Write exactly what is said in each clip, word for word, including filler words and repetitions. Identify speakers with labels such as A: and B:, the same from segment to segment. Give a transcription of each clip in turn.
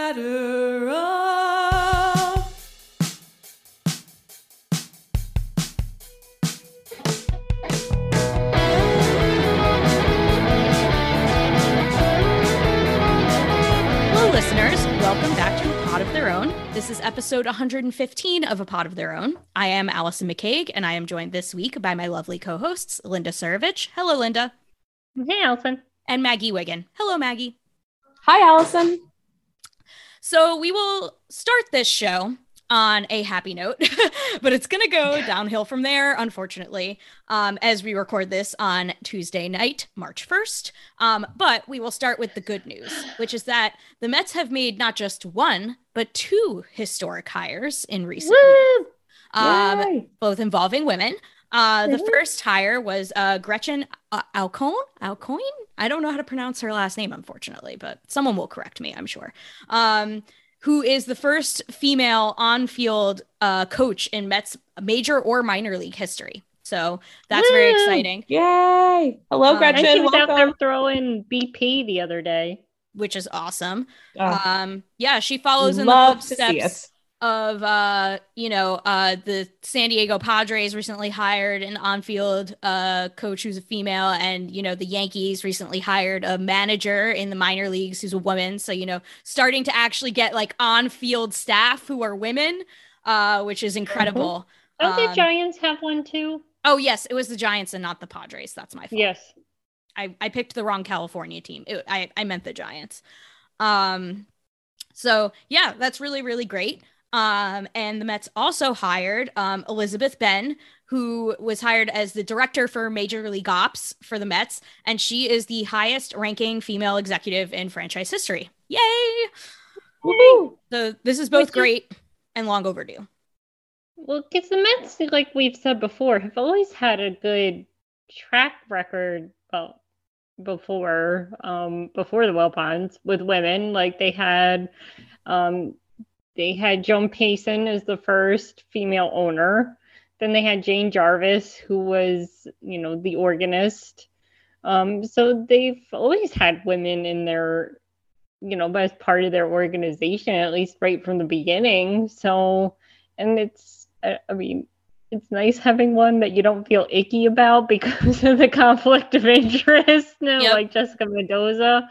A: ladder up.
B: Hello, listeners. Welcome back to A Pod of Their Own. This is episode one hundred fifteen of A Pod of Their Own. I am Allison McCaig, and I am joined this week by my lovely co-hosts, Linda Surovich. Hello, Linda.
C: Hey, Allison.
B: And Maggie Wiggin. Hello, Maggie.
D: Hi, Allison.
B: So we will start this show on a happy note, but it's going to go downhill from there, unfortunately, um, as we record this on Tuesday night, March first. Um, but we will start with the good news, which is that the Mets have made not just one, but two historic hires in recent years, um, both involving women. Uh, the first hire was uh, Gretchen uh, Alcone. Alcoin? I don't know how to pronounce her last name, unfortunately, but someone will correct me, I'm sure. Um, who is the first female on-field uh, coach in Mets major or minor league history. So that's
C: Woo!
B: very exciting.
D: Yay. Hello,
B: Um,
D: Gretchen.
C: And she was
D: Welcome.
C: out there throwing B P the other day.
B: Which is awesome.
D: Oh,
B: Um, yeah, she follows in the
D: love to see
B: footsteps
D: it.
B: of, uh, you know, uh, the San Diego Padres recently hired an on-field uh, coach who's a female, and, you know, the Yankees recently hired a manager in the minor leagues who's a woman. So, you know, starting to actually get like on-field staff who are women, uh, which is incredible.
C: Don't the
B: Um,
C: Giants have one too?
B: Oh, yes, it was the Giants and not the Padres. That's my fault.
C: Yes.
B: I, I picked the wrong California team. It, I, I meant the Giants. Um, so, yeah, that's really, really great. Um, and the Mets also hired um, Elizabeth Benn, who was hired as the director for Major League Ops for the Mets. And she is the highest ranking female executive in franchise history. Yay!
D: Woohoo.
B: So this is both
C: Which is-
B: great and long overdue.
C: Well, because the Mets, like we've said before, have always had a good track record. Well, before, um, before the Wilpons with women, like they had, um, they had Joan Payson as the first female owner. Then they had Jane Jarvis, who was, you know, the organist. Um, so they've always had women in their, you know, as part of their organization, at least right from the beginning. So, and it's, I, I mean, it's nice having one that you don't feel icky about because of the conflict of interest, you know,
B: Yep.
C: like Jessica Mendoza.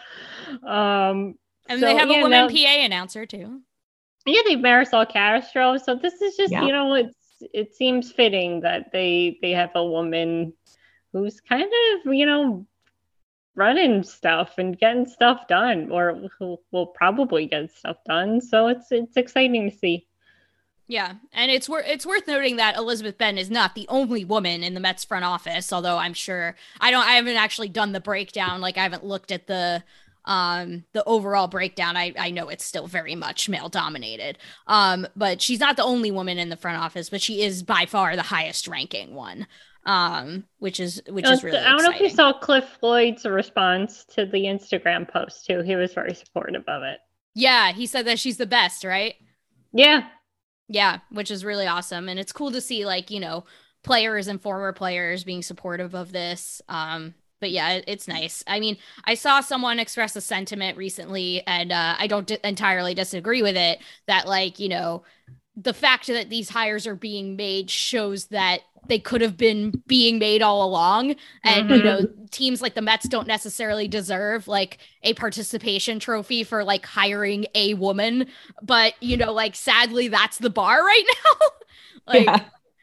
C: Um,
B: And
C: so,
B: they have a
C: yeah,
B: woman
C: now-
B: P A announcer, too.
C: yeah, they have Marisol Castro. So this is just,
D: Yeah.
C: you know, it's it seems fitting that they they have a woman who's kind of, you know, running stuff and getting stuff done, or who will probably get stuff done. So it's it's exciting to see.
B: Yeah, and it's worth it's worth noting that Elizabeth Benn is not the only woman in the Mets front office, although I'm sure I don't I haven't actually done the breakdown, like I haven't looked at the um the overall breakdown. I I know it's still very much male dominated. Um but she's not the only woman in the front office, but she is by far the highest ranking one. Um which is which is really
C: I don't know if you
B: exciting.
C: saw Cliff Floyd's response to the Instagram post too. He was very supportive of it.
B: Yeah, he said that she's the best, right?
C: Yeah.
B: Yeah, which is really awesome. And it's cool to see, like, you know, players and former players being supportive of this. Um, but yeah, it, it's nice. I mean, I saw someone express a sentiment recently, and uh, I don't d- entirely disagree with it, that, like, you know, the fact that these hires are being made shows that they could have been being made all along. And, you know, teams like the Mets don't necessarily deserve like a participation trophy for like hiring a woman. But, you know, like, sadly, that's the bar right now. like,
D: Yeah.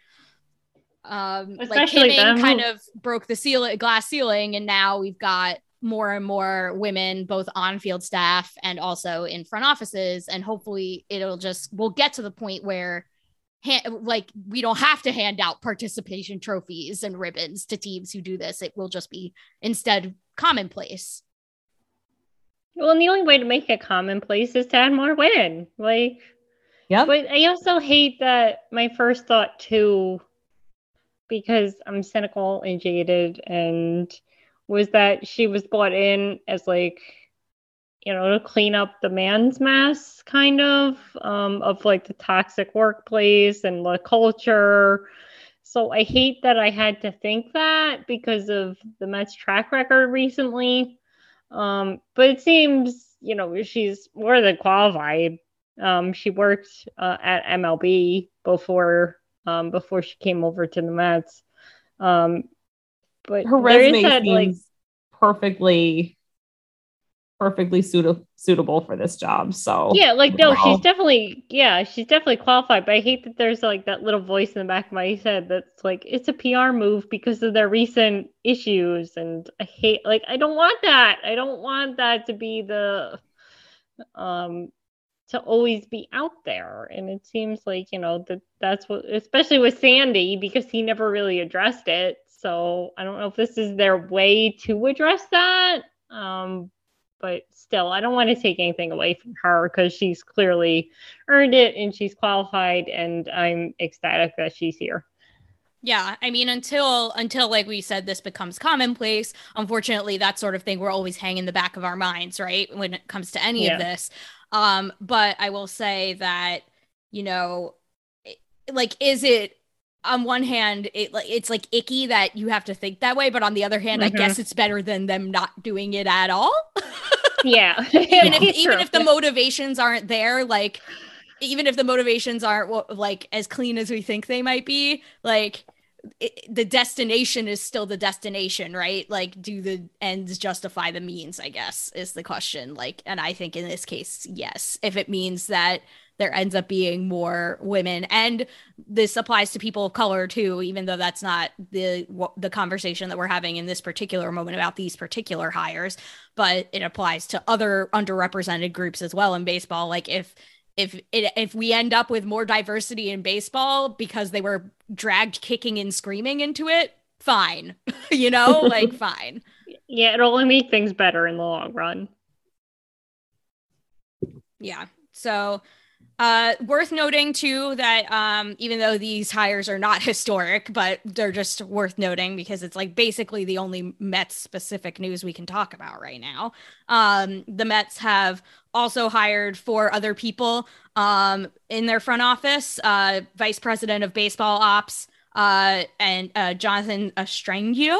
B: um, like
C: Especially
B: Kimming
C: them.
B: kind of broke the seal glass ceiling. And now we've got more and more women, both on-field staff and also in front offices. And hopefully it'll just, we'll get to the point where ha- like we don't have to hand out participation trophies and ribbons to teams who do this. It will just be instead commonplace.
C: Well, and the only way to make it commonplace is to add more women. Like,
D: Yep.
C: but I also hate that my first thought too, because I'm cynical and jaded, and was that she was brought in as like, you know, to clean up the man's mess, kind of, um, of like the toxic workplace and the culture. So I hate that I had to think that because of the Mets track record recently. Um, but it seems you know, she's more than qualified. Um, she worked uh, at M L B before um, before she came over to the Mets. Um, but
D: her
C: there is
D: resume
C: that,
D: seems
C: like,
D: perfectly, perfectly suitable suitable for this job. So
C: yeah, like, no,
D: wow.
C: she's definitely, yeah, she's definitely qualified. But I hate that there's like that little voice in the back of my head that's like, it's a P R move because of their recent issues, and I hate, like, I don't want that. I don't want that to be the, um, to always be out there. And it seems like, you know, that that's what, especially with Sandy, because he never really addressed it. So I don't know if this is their way to address that. Um, but still, I don't want to take anything away from her because she's clearly earned it and she's qualified, and I'm ecstatic that she's here.
B: Yeah, I mean, until until like we said, this becomes commonplace. Unfortunately, that sort of thing will always hang in the back of our minds, right? When it comes to any
C: Yeah.
B: of this. Um, but I will say that, you know, it- like, is it on one hand, it like it's like icky that you have to think that way, but on the other hand, I
C: Mhm.
B: guess it's better than them not doing it at all.
C: Yeah.
B: even if
C: It's
B: even
C: true.
B: if the motivations aren't there, like even if the motivations aren't wa- like as clean as we think they might be, like it, the destination is still the destination, right? Like, do the ends justify the means, I guess, is the question. Like, and I think in this case, yes, if it means that there ends up being more women, and this applies to people of color too, even though that's not the the conversation that we're having in this particular moment about these particular hires, but it applies to other underrepresented groups as well in baseball. Like, if if it, if we end up with more diversity in baseball because they were dragged kicking and screaming into it, fine. You know, like, fine.
C: Yeah, it'll only make things better in the long run.
B: Yeah. So uh worth noting too that um even though these hires are not historic, but they're just worth noting because it's like basically the only Mets specific news we can talk about right now. Um the Mets have also hired four other people um in their front office, uh vice president of baseball ops, uh and uh Jonathan Estrangio,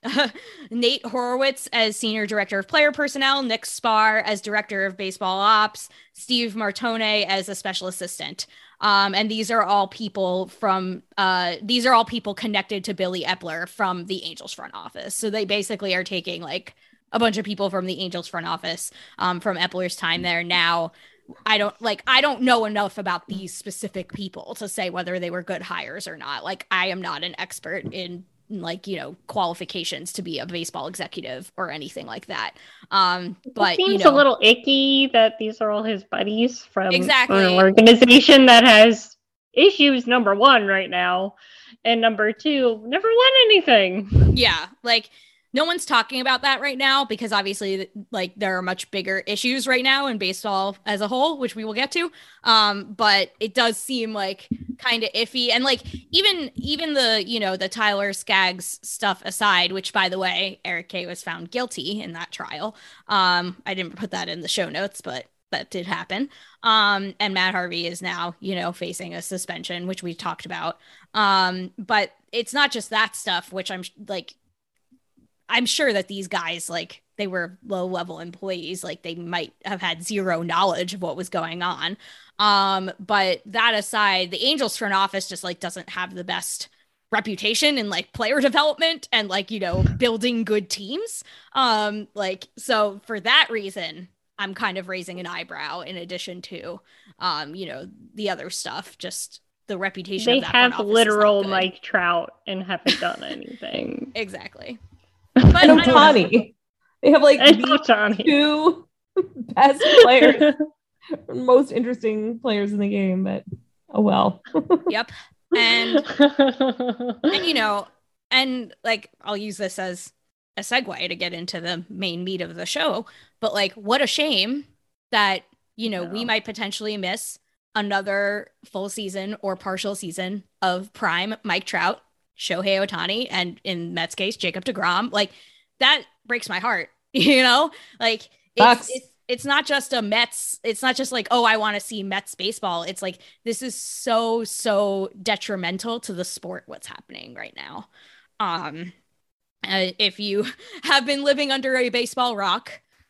B: Nate Horowitz as Senior Director of Player Personnel, Nick Spar as Director of Baseball Ops, Steve Martone as a Special Assistant. Um, and these are all people from, uh, these are all people connected to Billy Epler from the Angels front office. So they basically are taking like a bunch of people from the Angels front office, um, from Epler's time there. Now, I don't like, I don't know enough about these specific people to say whether they were good hires or not. Like, I am not an expert in like, you know, qualifications to be a baseball executive or anything like that. Um, but
C: it seems
B: you know,
C: a little icky that these are all his buddies from
B: Exactly.
C: an organization that has issues, number one, right now, and number two, never won anything.
B: yeah, like no one's talking about that right now because obviously like there are much bigger issues right now in baseball as a whole, which we will get to. Um, but it does seem like kind of iffy. And like even even the, you know, the Tyler Skaggs stuff aside, which by the way, Eric Kay was found guilty in that trial. Um, I didn't put that in the show notes, but that did happen. Um, and Matt Harvey is now, you know, facing a suspension, which we talked about. Um, but it's not just that stuff, which I'm like, I'm sure that these guys, like, they were low level employees, like they might have had zero knowledge of what was going on. Um, but that aside, the Angels front office just like doesn't have the best reputation in like player development and like, you know, building good teams. Um, like, so for that reason, I'm kind of raising an eyebrow in addition to, um, you know, the other stuff, just the reputation
C: They
B: of that front
C: have
B: office is
C: literal
B: not good.
C: Mike Trout and haven't done anything.
B: Exactly.
D: And
B: But I don't know.
D: Ohtani. They have like
C: And
D: the
C: Ohtani.
D: two best players, most interesting players in the game, but oh well.
B: Yep. And and you know, and like I'll use this as a segue to get into the main meat of the show, but like what a shame that, you know,
C: Yeah.
B: we might potentially miss another full season or partial season of prime Mike Trout, Shohei Ohtani, and in Mets case, Jacob deGrom. Like that breaks my heart, you know, like it's, it's, it's not just a Mets. It's not just like, oh, I want to see Mets baseball. It's like, this is so, so detrimental to the sport, what's happening right now. Um, uh, if you have been living under a baseball rock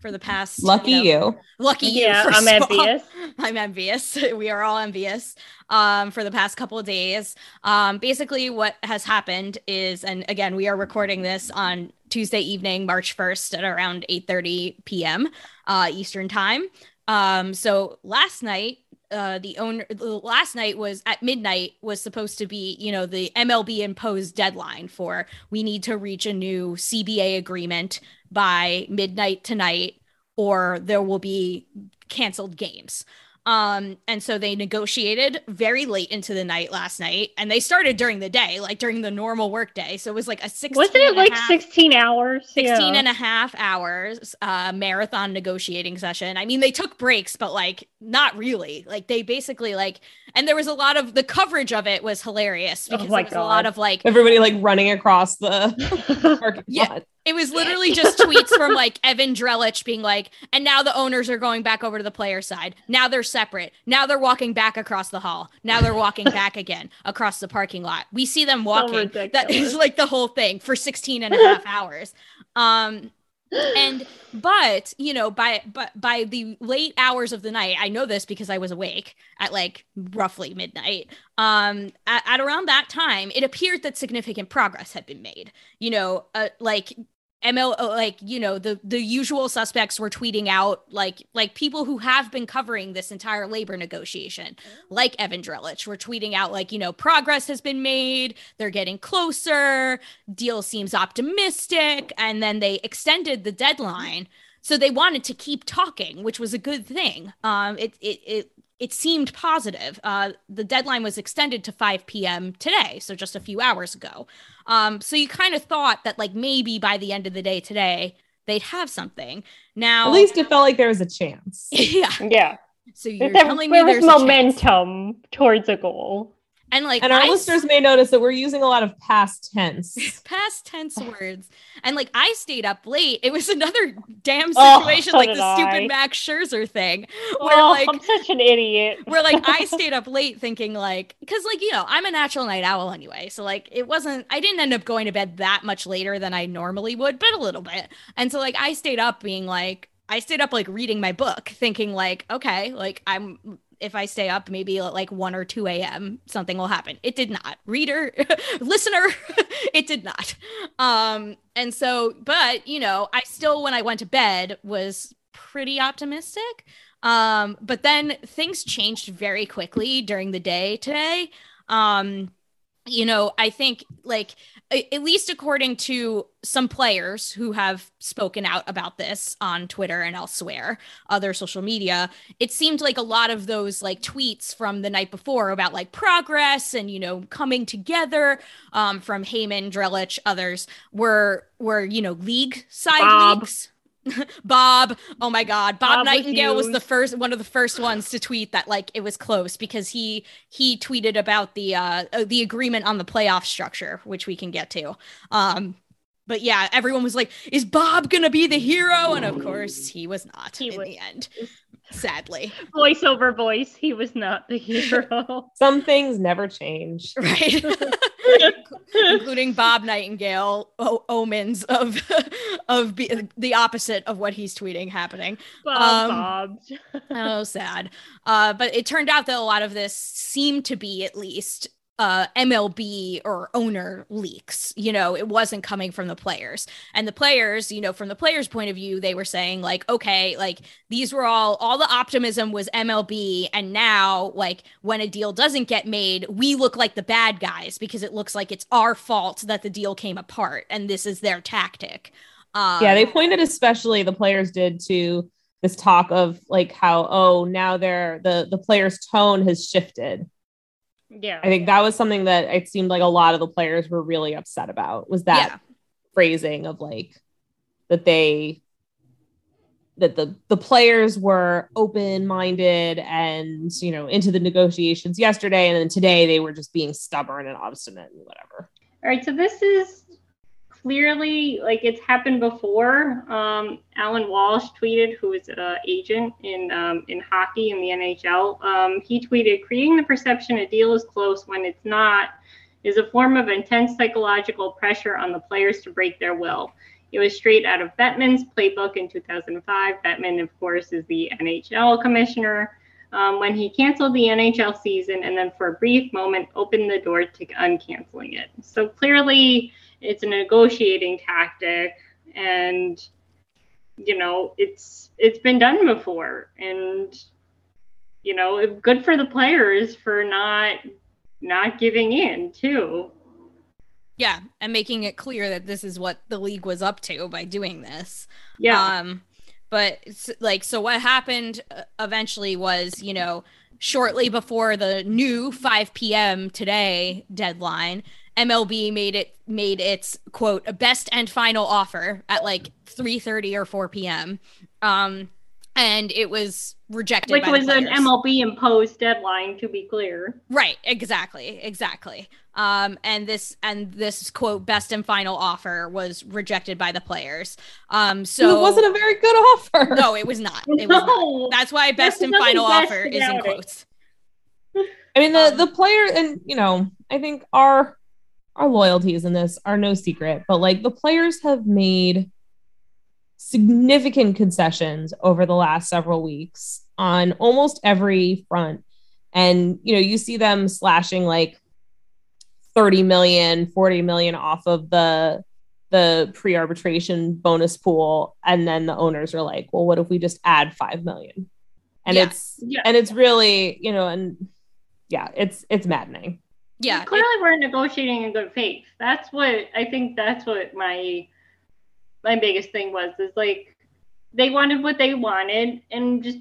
B: for the past.
D: Lucky
B: you. Know,
D: you.
B: Lucky you.
C: Yeah,
B: first
C: I'm
B: of all.
C: envious.
B: I'm envious. We are all envious. Um, for the past couple of days. Um, basically, what has happened is, and again, we are recording this on Tuesday evening, March first at around eight thirty p.m. Uh, Eastern time. Um, so last night, uh, the owner last night was at midnight was supposed to be, you know, the M L B imposed deadline for we need to reach a new C B A agreement by midnight tonight, or there will be canceled games. Um, and so they negotiated very late into the night last night, and they started during the day, like during the normal work day. So it was like a sixteen
C: Wasn't it like
B: half,
C: sixteen hours?
B: sixteen
C: yeah.
B: and a half hours uh, marathon negotiating session. I mean, they took breaks, but like not really. Like they basically like, and there was a lot of the coverage of it was hilarious because
C: Oh my
B: there was
C: God.
B: a lot of like
D: Everybody like running across the parking
B: Yeah.
D: lot.
B: It was literally just tweets from like Evan Drelich being like, and now the owners are going back over to the player side. Now they're separate. Now they're walking back across the hall. Now they're walking back again across the parking lot. We see them walking. That
C: ridiculous.
B: is like the whole thing for sixteen and a half hours. Um, and but you know by but by the late hours of the night, I know this because I was awake at like roughly midnight. Um, at, at around that time, it appeared that significant progress had been made. You know, uh, like M L, like, you know, the the usual suspects were tweeting out like like people who have been covering this entire labor negotiation, like Evan Drelich, were tweeting out like, you know, progress has been made. They're getting closer. Deal seems optimistic. And then they extended the deadline. So they wanted to keep talking, which was a good thing. Um, it it it it seemed positive. Uh, the deadline was extended to five p.m. today, so just a few hours ago. Um, so you kind of thought that like maybe by the end of the day today, they'd have something. Now,
D: At least it felt like there was a chance.
B: yeah.
C: Yeah.
B: So you're
C: there,
B: telling me
C: there was
B: there's a chance.
C: momentum towards a goal.
B: And like
D: And our
B: I
D: listeners may notice that we're using a lot of past tense.
B: past tense words. And like I stayed up late. It was another damn
C: Oh,
B: situation
C: so
B: like
C: did
B: the stupid
C: I.
B: Max Scherzer thing where
C: Oh,
B: like
C: I'm such an idiot.
B: where like I stayed up late thinking like because like you know I'm a natural night owl anyway, so like it wasn't I didn't end up going to bed that much later than I normally would, but a little bit. And so like I stayed up being like I stayed up like reading my book thinking like okay, like I'm if I stay up maybe at like one or two a.m. something will happen. It did not. Reader, listener, it did not. Um and so but you know I still when I went to bed was pretty optimistic. Um, but then things changed very quickly during the day today. Um, you know, I think like a- at least according to some players who have spoken out about this on Twitter and elsewhere, other social media, it seemed like a lot of those like tweets from the night before about like progress and, you know, coming together um, from Heyman, Drelich, others were, were, you know, league side
C: Bob.
B: leaks. Bob, oh my God, Bob,
C: Bob was
B: Nightingale was,
C: huge.
B: the first one of the first ones to tweet that like it was close because he he tweeted about the uh the agreement on the playoff structure, which we can get to. Um, but yeah, everyone was like, "Is Bob gonna be the hero?" And of course, he was not
C: He
B: in
C: was-
B: the end, sadly.
C: Voiceover voice. He was not the hero.
D: Some things never change.
B: Right. Including Bob Nightingale o- omens of of be- the opposite of what he's tweeting happening.
C: Bob,
B: Um,
C: Bob.
B: Oh, sad. Uh, but it turned out that a lot of this seemed to be at least uh, M L B or owner leaks. You know, it wasn't coming from the players. And the players, you know, from the players' point of view, they were saying like, okay, like these were all, all the optimism was M L B. And now, like, when a deal doesn't get made, we look like the bad guys because it looks like it's our fault that the deal came apart. And this is their tactic. Um,
D: Yeah, they pointed especially the players did to this talk of like how, oh, now they're the the players' tone has shifted.
C: Yeah.
D: I think that was something that it seemed like a lot of the players were really upset about was that
B: Yeah.
D: phrasing of like that they that the the players were open-minded and, you know, into the negotiations yesterday, and then today they were just being stubborn and obstinate and whatever.
C: All right, so this is clearly like it's happened before. Um, Alan Walsh tweeted, who is an agent in um, in hockey in the N H L. Um, he tweeted, "Creating the perception a deal is close when it's not is a form of intense psychological pressure on the players to break their will. It was straight out of Bettman's playbook in two thousand five. Bettman, of course, is the N H L commissioner. Um, when he canceled the N H L season and then for a brief moment opened the door to uncanceling it. So clearly it's a negotiating tactic, and, you know, it's it's been done before. And, you know, good for the players for not not giving in, too.
B: Yeah, and making it clear that this is what the league was up to by doing this.
C: Yeah.
B: Um, but like, so what happened eventually was, you know, shortly before the new five p.m. today deadline, M L B made it made its quote best and final offer at like three thirty or four p.m. Um, and it was rejected.
C: Which
B: by
C: was
B: the
C: an
B: players.
C: M L B imposed deadline, to be clear.
B: Right, exactly, exactly. Um, and this and this quote best and final offer was rejected by the players. Um, so
D: it wasn't a very good offer.
B: No, it was not. It was
C: No.
B: not. That's why best
C: There's
B: and final
C: nothing best
B: offer is in
C: about it.
B: quotes.
D: I mean, the
B: Um,
D: the player, and you know, I think our our loyalties in this are no secret, but like the players have made significant concessions over the last several weeks on almost every front. And you know, you see them slashing like thirty million, forty million off of the the pre-arbitration bonus pool, and then the owners are like, well, what if we just add five million? And
B: Yeah.
D: it's
C: Yeah.
D: and it's really, you know, and yeah, it's it's maddening.
B: Yeah,
C: Clearly, we're negotiating in good faith. That's what I think. That's what my my biggest thing was. Is like they wanted what they wanted and just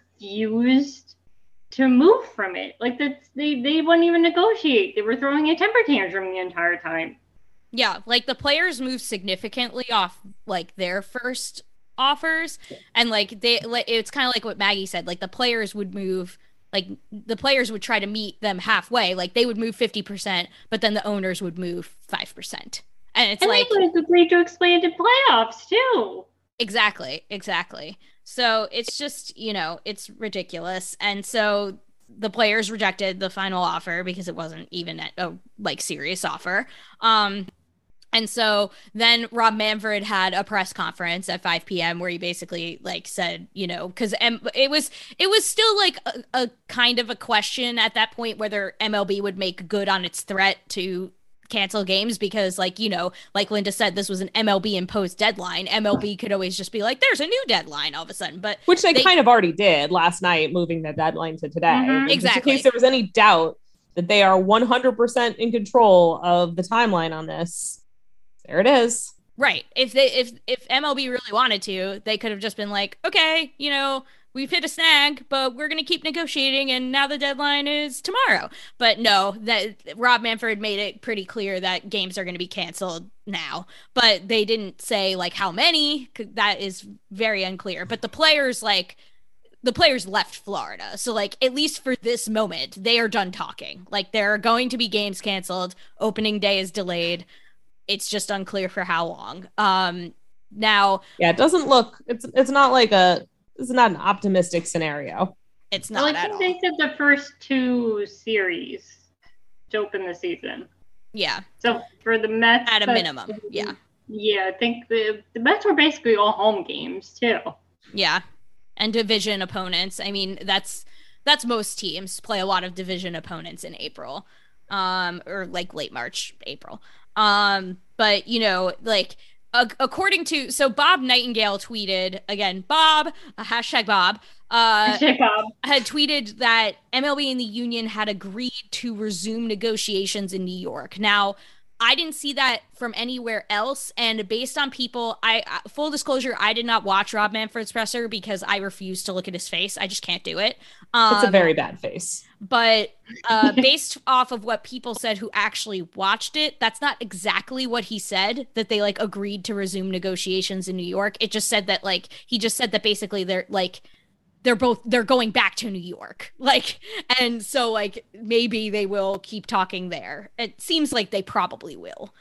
C: refused to move from it. Like that's they they wouldn't even negotiate. They were throwing a temper tantrum the entire time.
B: Yeah, like the players moved significantly off like their first offers, and like they like it's kind of like what Maggie said, like the players would move like the players would try to meet them halfway, like they would move fifty percent, but then the owners would move five percent. And it's
C: And
B: like
C: they would have agreed to expand to playoffs too.
B: exactly, exactly. So it's just, you know, it's ridiculous. And so the players rejected the final offer because it wasn't even a like serious offer. Um And so then Rob Manfred had a press conference at five p.m. where he basically like said, you know, because M- it was it was still like a, a kind of a question at that point whether M L B would make good on its threat to cancel games because, like, you know, like Linda said, this was an M L B imposed deadline. M L B could always just be like, there's a new deadline all of a sudden. But
D: Which they,
B: they-
D: kind of already did last night, moving the deadline to today.
C: Mhm.
D: Just
B: Exactly.
D: in case there was any doubt that they are one hundred percent in control of the timeline on this. There it is.
B: Right. If they if if M L B really wanted to, they could have just been like, okay, you know, we've hit a snag, but we're gonna keep negotiating, and now the deadline is tomorrow. But no, that Rob Manfred made it pretty clear that games are gonna be canceled now. But they didn't say like how many. That is very unclear. But the players like the players left Florida. So like at least for this moment, they are done talking. Like there are going to be games canceled. Opening day is delayed. It's just unclear for how long. Um, now,
D: Yeah, it doesn't look. It's it's not like a. It's not an optimistic scenario.
B: it's not
C: Well, I
B: at
C: think
B: all.
C: they said the first two series to open the season.
B: Yeah,
C: So for the Mets,
B: at a
C: that's-
B: minimum. Yeah,
C: Yeah, I think the the Mets were basically all home games too.
B: yeah, and division opponents. I mean, that's that's most teams play a lot of division opponents in April, um, or like late March, April. Um, but you know, like. ac- According to so Bob Nightingale tweeted again, Bob uh, hashtag Bob uh,
C: Check out.
B: had tweeted that M L B and the union had agreed to resume negotiations in New York. Now, I didn't see that from anywhere else, and based on people, I uh, full disclosure, I did not watch Rob Manfred's presser because I refuse to look at his face. I just can't do it. Um,
D: It's a very bad face.
B: but uh, based off of what people said who actually watched it, that's not exactly what he said, that they like agreed to resume negotiations in New York. It just said that like he just said that basically they're like they're both they're going back to New York. Like, and so like maybe they will keep talking there. It seems like they probably will.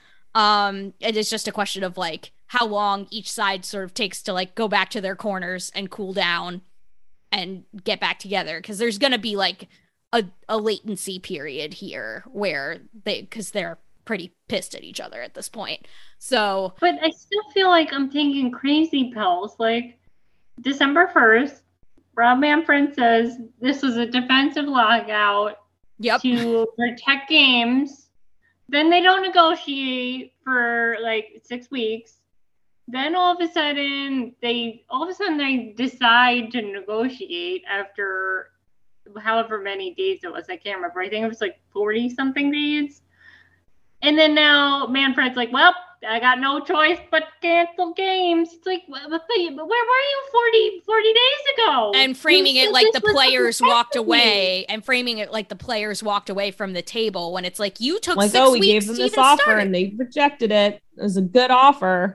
B: Um it is just a question of like how long each side sort of takes to like go back to their corners and cool down and get back together, because there's going to be like a, a latency period here where they because they're pretty pissed at each other at this point. So,
C: but I still feel like I'm taking crazy pills. Like December first, Rob Manfred says this was a defensive lockout
B: yep.
C: to protect games. Then they don't negotiate for like six weeks. Then all of a sudden they all of a sudden they decide to negotiate after however many days it was. I can't remember. I think it was like forty something days. And then now Manfred's like, well, I got no choice but to cancel games. It's like, but, but where were you forty, forty days ago?
B: And framing
C: You
B: it
C: said
B: like
C: this
B: the
C: was
B: players
C: a
B: walked
C: protective
B: away, and framing it like the players walked away from the table when it's like you took
D: Like,
B: six
D: oh, we
B: weeks
D: gave them
B: to
D: this
B: even
D: offer
B: start.
D: and they rejected it. It was a good offer.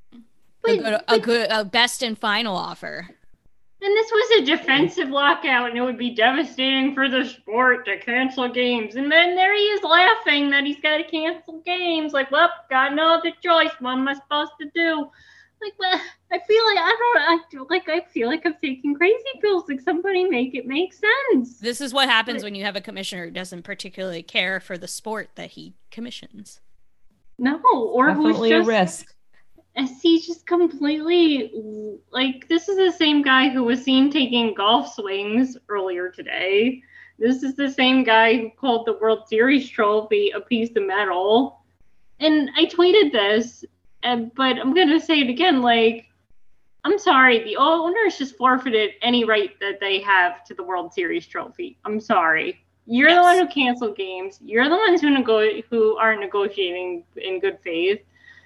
B: a good, a good, a best and final offer.
C: And this was a defensive lockout, and it would be devastating for the sport to cancel games. And then there he is laughing that he's got to cancel games. Like, well, got no other choice. What am I supposed to do? Like, well, I feel like I don't. I feel like I feel like I'm taking crazy pills. Like, somebody make it make sense.
B: This is what happens when you have a commissioner who doesn't particularly care for the sport that he commissions.
C: No, or
D: Definitely
C: who's just
D: a risk.
C: Is he just completely like this is the same guy who was seen taking golf swings earlier today. This is the same guy who called the World Series trophy a piece of metal. And I tweeted this, uh, but I'm going to say it again. Like, I'm sorry, the owners just forfeited any right that they have to the World Series trophy. I'm sorry. You're
B: Yes.
C: the one who canceled games. You're the ones who nego- who aren't negotiating in good faith.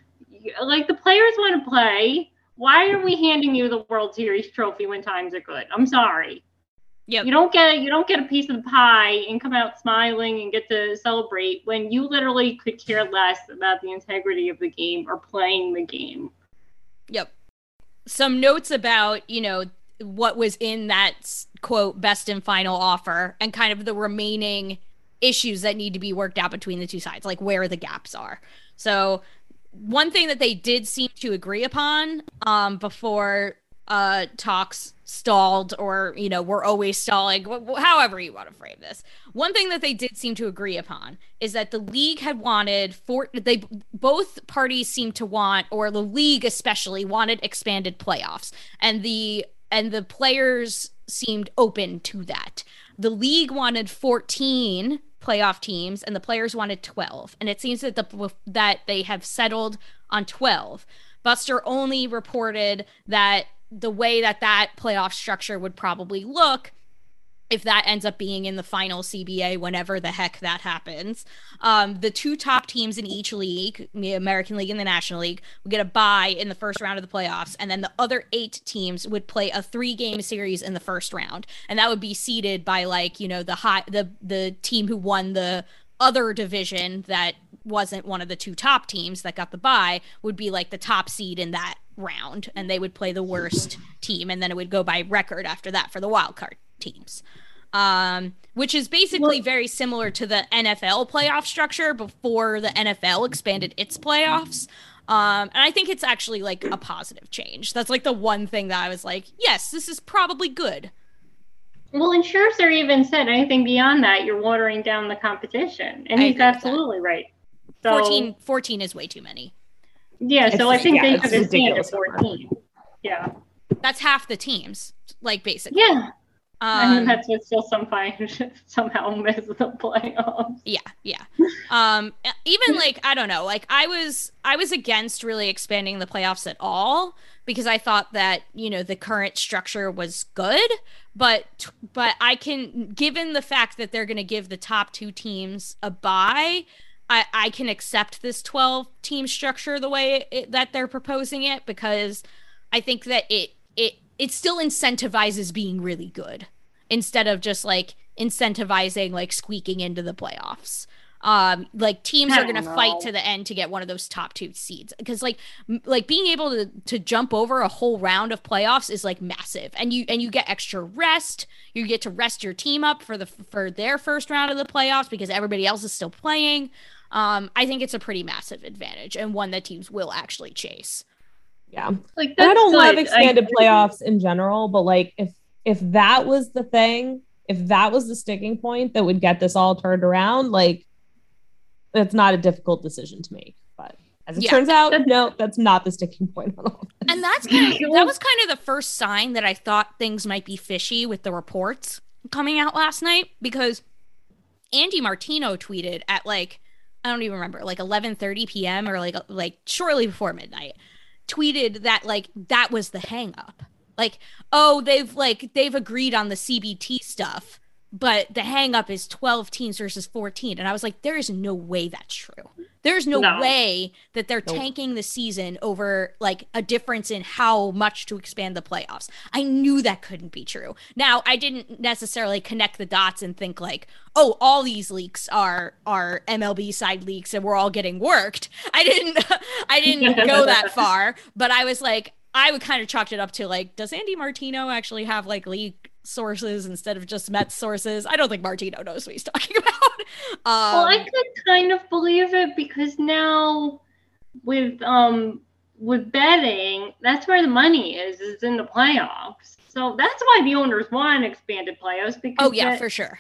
C: Like, the players want to play. Why are we handing you the World Series trophy when times are good? I'm sorry.
B: Yep.
C: You don't get you don't get a piece of the pie and come out smiling and get to celebrate when you literally could care less about the integrity of the game or playing the game.
B: Yep. Some notes about, you know, what was in that quote best and final offer and kind of the remaining issues that need to be worked out between the two sides, like where the gaps are. So one thing that they did seem to agree upon um, before uh, talks stalled, or, you know, we're always stalling, wh- however you want to frame this. One thing that they did seem to agree upon is that the league had wanted, for they both parties seemed to want, or the league especially wanted expanded playoffs, and the and the players seemed open to that. The league wanted fourteen playoff teams and the players wanted twelve, and it seems that the that they have settled on twelve. Buster Olney reported that the way that that playoff structure would probably look, if that ends up being in the final C B A whenever the heck that happens, um, the two top teams in each league, the American League and the National League, would get a bye in the first round of the playoffs, and then the other eight teams would play a three-game series in the first round, and that would be seeded by, like, you know, the high the the team who won the other division that wasn't one of the two top teams that got the bye would be like the top seed in that round, and they would play the worst team, and then it would go by record after that for the wild card teams. Um, which is basically
C: Well,
B: very similar to the N F L playoff structure before the N F L expanded its playoffs. Um, and I think it's actually like a positive change. That's like the one thing that I was like, yes, this is probably good.
C: well, and Scherzer even said anything beyond that, you're watering down the competition. And
B: I
C: he's
B: agree with
C: absolutely right. So,
B: fourteen, fourteen is way too many.
C: Yeah, so
D: It's-
C: I think
D: yeah,
C: they
D: it's
C: should have stayed at
D: ridiculous number.
C: fourteen. Yeah.
B: That's half the teams, like, basically.
C: Yeah.
B: Um,
C: and that's what still some find somehow miss the playoffs.
B: Yeah, yeah. Um, even like, I don't know, like I was, I was against really expanding the playoffs at all because I thought that, you know, the current structure was good, but, but I can, given the fact that they're going to give the top two teams a bye, I, I can accept this twelve team structure the way it, that they're proposing it, because I think that it, it, it still incentivizes being really good instead of just like incentivizing like squeaking into the playoffs. Um, like teams
C: I
B: are going to
C: don't
B: fight
C: know.
B: to the end to get one of those top two seeds, because like m- like being able to to jump over a whole round of playoffs is like massive, and you and you get extra rest. You get to rest your team up for the for their first round of the playoffs because everybody else is still playing. Um, I think it's a pretty massive advantage, and one that teams will actually chase.
D: Yeah.
C: Like,
D: And I
C: that's
D: don't love
C: good.
D: expanded
C: I-
D: playoffs in general, but like if if that was the thing, if that was the sticking point that would get this all turned around, like that's not a difficult decision to make. But as it
B: Yeah.
D: turns out, no, that's not the sticking point on all of this.
B: And that's kind of, that was kind of the first sign that I thought things might be fishy with the reports coming out last night, because Andy Martino tweeted at like, I don't even remember, like eleven thirty p.m. or like like shortly before midnight, tweeted that like that was the hang up. Like, oh, they've like they've agreed on the C B T stuff, but the hang up is twelve teams versus fourteen. And I was like, there is no way that's true. There's no,
C: No.
B: way that they're
D: Nope.
B: tanking the season over like a difference in how much to expand the playoffs. I knew that couldn't be true. Now, I didn't necessarily connect the dots and think like, oh, all these leaks are are M L B side leaks and we're all getting worked. I didn't I didn't go that far, but I was like, I would kind of chalk it up to like, does Andy Martino actually have like leak sources instead of just Mets sources? I don't think Martino knows what he's talking about. Um,
C: Well, I could kind of believe it because now with um with betting, that's where the money is, is in the playoffs. So that's why the owners want expanded playoffs because
B: oh yeah,
C: that-
B: for sure.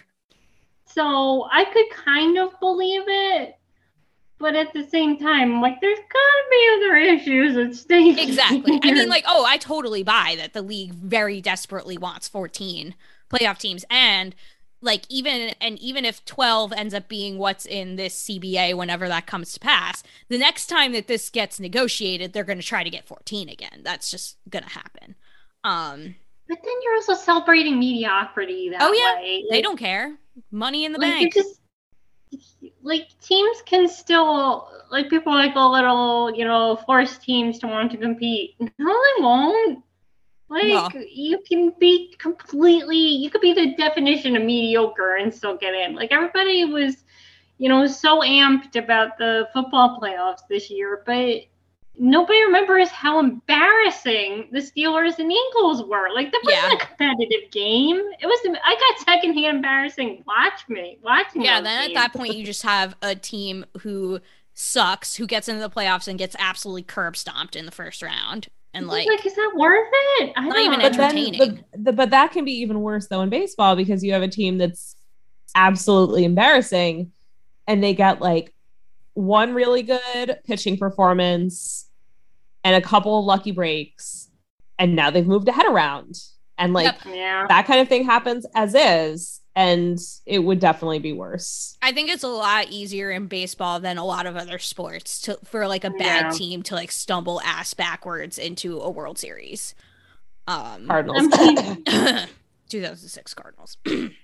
C: so I could kind of believe it, but at the same time, like there's gotta be other issues at stake.
B: Exactly. I mean, like, oh, I totally buy that the league very desperately wants fourteen playoff teams, and like even and even if twelve ends up being what's in this C B A whenever that comes to pass, the next time that this gets negotiated, they're going to try to get fourteen again. That's just going to happen. Um,
C: But then you're also celebrating mediocrity that
B: Oh, yeah.
C: way.
B: they
C: Like-
B: don't care. Money in the
C: like
B: bank.
C: it just like teams can still like people like a little you know force teams to want to compete. No, they won't. Like
B: No.
C: you can be completely you could be the definition of mediocre and still get in. Like everybody was you know so amped about the football playoffs this year, but nobody remembers how embarrassing the Steelers and Eagles were. Like that wasn't
B: Yeah.
C: a competitive game. It was. I got secondhand embarrassing. Watch me, watching.
B: Yeah,
C: those
B: then at
C: games.
B: that point, you just have a team who sucks, who gets into the playoffs and gets absolutely curb stomped in the first round. And like,
C: like, is that worth it? I
B: Not
C: don't
B: even
C: know.
D: But then,
B: entertaining.
D: but, the, but that can be even worse though in baseball because you have a team that's absolutely embarrassing, and they get like one really good pitching performance and a couple of lucky breaks, and now they've moved ahead around, and like
B: Yep.
C: Yeah.
D: that kind of thing happens as is, and it would definitely be worse.
B: I think it's a lot easier in baseball than a lot of other sports to for like a bad
C: Yeah.
B: team to like stumble ass backwards into a World Series. Um,
D: Cardinals.
C: I'm
B: two thousand six Cardinals.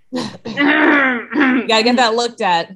D: You gotta get that looked at.